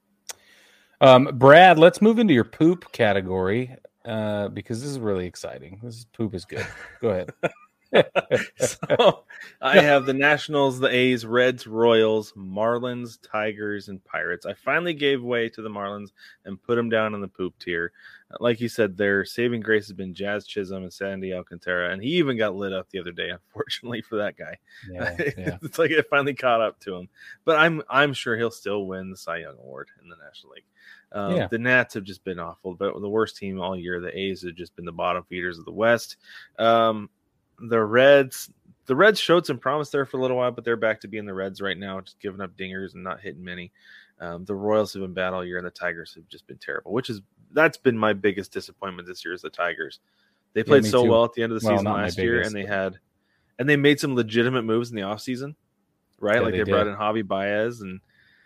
Brad, let's move into your poop category because this is really exciting. Poop is good. Go ahead. So I have the Nationals, the A's, Reds, Royals, Marlins, Tigers, and Pirates. I finally gave way to the Marlins and put them down in the poop tier. Like you said, their saving grace has been Jazz Chisholm and Sandy Alcantara, and he even got lit up the other day, unfortunately, for that guy. Yeah. It's like it finally caught up to him. But I'm sure he'll still win the Cy Young Award in the National League. The Nats have just been awful, but the worst team all year. The A's have just been the bottom feeders of the West. The Reds showed some promise there for a little while, but they're back to being the Reds right now, just giving up dingers and not hitting many. The Royals have been bad all year, and the Tigers have just been terrible, that's been my biggest disappointment this year is the Tigers. They played so well at the end of the season last year, and they made some legitimate moves in the offseason, right? Yeah, they brought in Javi Baez and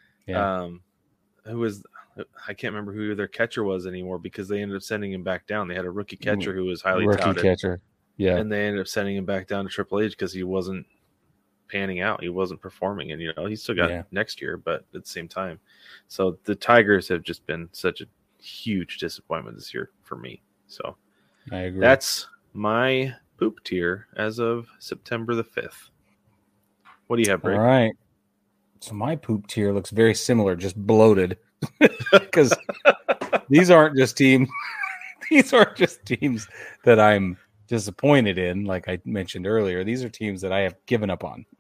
I can't remember who their catcher was anymore because they ended up sending him back down. They had a rookie catcher who was highly touted. Yeah. And they ended up sending him back down to Triple H because he wasn't panning out. He wasn't performing. And, he's still got next year, but at the same time. So the Tigers have just been such a huge disappointment this year for me. So I agree. That's my poop tier as of September the 5th. What do you have, Brady? All right. So my poop tier looks very similar, just bloated. Because these aren't just teams. These aren't just teams that I'm disappointed in, like I mentioned earlier. These are teams that I have given up on.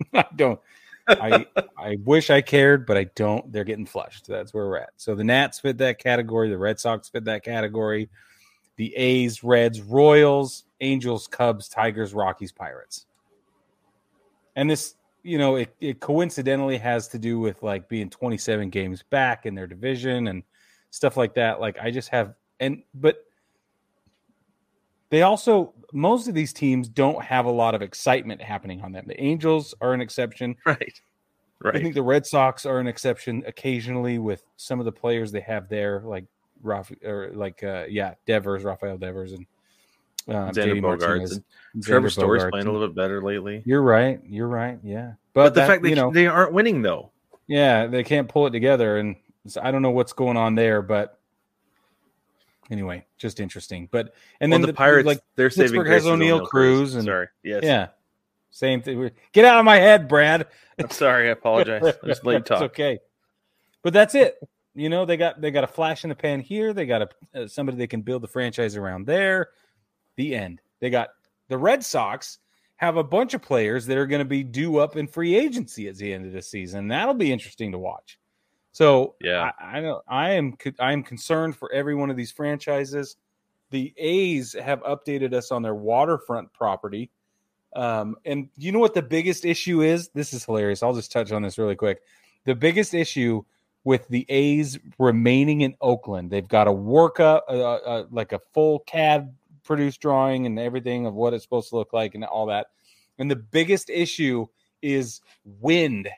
I wish I cared, but I don't. They're getting flushed. That's where we're at. So the Nats fit that category. The Red Sox fit that category. The A's, Reds, Royals, Angels, Cubs, Tigers, Rockies, Pirates. And this, it coincidentally has to do with like being 27 games back in their division and stuff like that. Like I just have, but they also, most of these teams don't have a lot of excitement happening on them. The Angels are an exception. Right. I think the Red Sox are an exception occasionally with some of the players they have there, like Devers, Rafael Devers, and Xander Bogaerts. And Trevor Story's playing a little bit better lately. You're right. Yeah. But the fact that they aren't winning, though. Yeah, they can't pull it together. And so I don't know what's going on there, but anyway, just interesting. But then the Pirates, they're saving Pittsburgh has O'Neal Cruz. Sorry. Yes. Yeah. Same thing. Get out of my head, Brad. I'm sorry. I apologize. I just let you talk. It's okay. But that's it. They got a flash in the pan here. They got somebody they can build the franchise around there. The end. They got the Red Sox have a bunch of players that are going to be due up in free agency at the end of the season. That'll be interesting to watch. So yeah, I am concerned for every one of these franchises. The A's have updated us on their waterfront property. And you know what the biggest issue is? This is hilarious. I'll just touch on this really quick. The biggest issue with the A's remaining in Oakland, they've got to work up like a full CAD produced drawing and everything of what it's supposed to look like and all that. And the biggest issue is wind.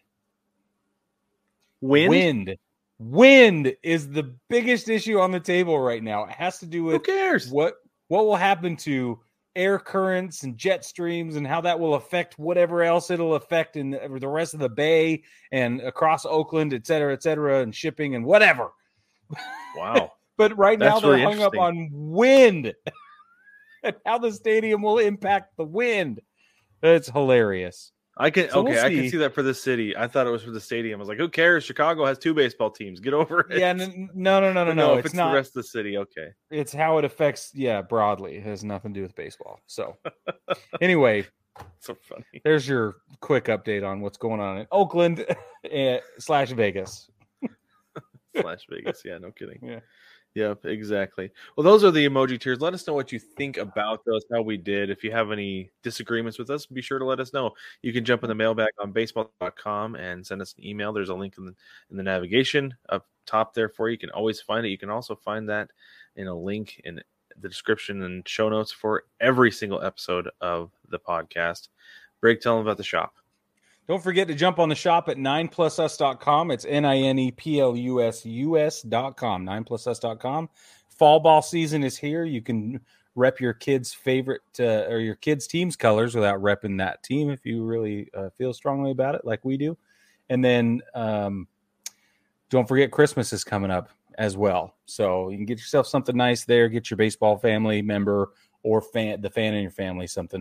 Wind is the biggest issue on the table right now. It has to do with who cares what will happen to air currents and jet streams and how that will affect whatever else it'll affect in the rest of the bay and across Oakland, et cetera, and shipping and whatever. Wow. But right now they're hung up on wind and how the stadium will impact the wind. It's hilarious. I can see that for the city. I thought it was for the stadium. I was like, who cares? Chicago has 2 baseball teams. Get over it. Yeah, no. If it's not the rest of the city, okay. It's how it affects, broadly. It has nothing to do with baseball. So, anyway, so funny. There's your quick update on what's going on in Oakland / Vegas. /Vegas, yeah, no kidding. Yeah. Yep, exactly. Well, those are the emoji tiers. Let us know what you think about those, how we did. If you have any disagreements with us, be sure to let us know. You can jump in the mailbag on baseball.com and send us an email. There's a link in the navigation up top there for you. You can always find it. You can also find that in a link in the description and show notes for every single episode of the podcast. Break, tell them about the shop. Don't forget to jump on the shop at 9plusus.com. It's NINEPLUSUS.com, 9plusus.com. Fall ball season is here. You can rep your kid's favorite or your kid's team's colors without repping that team if you really feel strongly about it like we do. And then don't forget Christmas is coming up as well. So you can get yourself something nice there. Get your baseball family member or the fan in your family something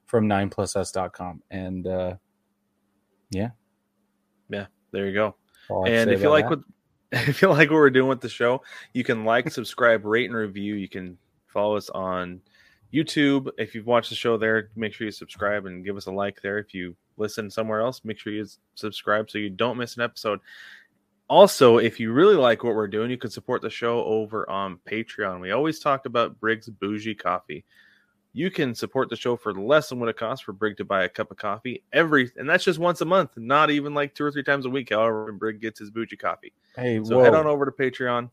from 9plusus.com. And yeah, there you go. And if you like what we're doing with the show, you can like, subscribe, rate, and review. You can follow us on YouTube. If you've watched the show there, make sure you subscribe and give us a like there. If you listen somewhere else, make sure you subscribe so you don't miss an episode. Also, if you really like what we're doing, you can support the show over on Patreon. We always talk about Briggs Bougie Coffee. You can support the show for less than what it costs for Brig to buy a cup of coffee and that's just once a month, not even like 2 or 3 times a week. However, Brig gets his bougie coffee. Hey, so head on over to Patreon,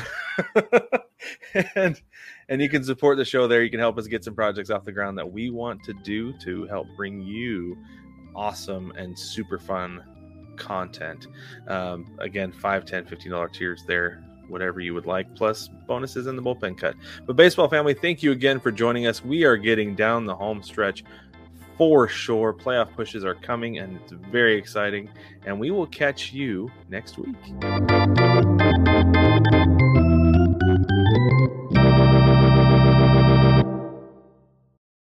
and you can support the show there. You can help us get some projects off the ground that we want to do to help bring you awesome and super fun content. Again, $5, $10, $15 tiers there. Whatever you would like, plus bonuses in the bullpen cut. But baseball family, thank you again for joining us. We are getting down the home stretch for sure. Playoff pushes are coming, and it's very exciting. And we will catch you next week.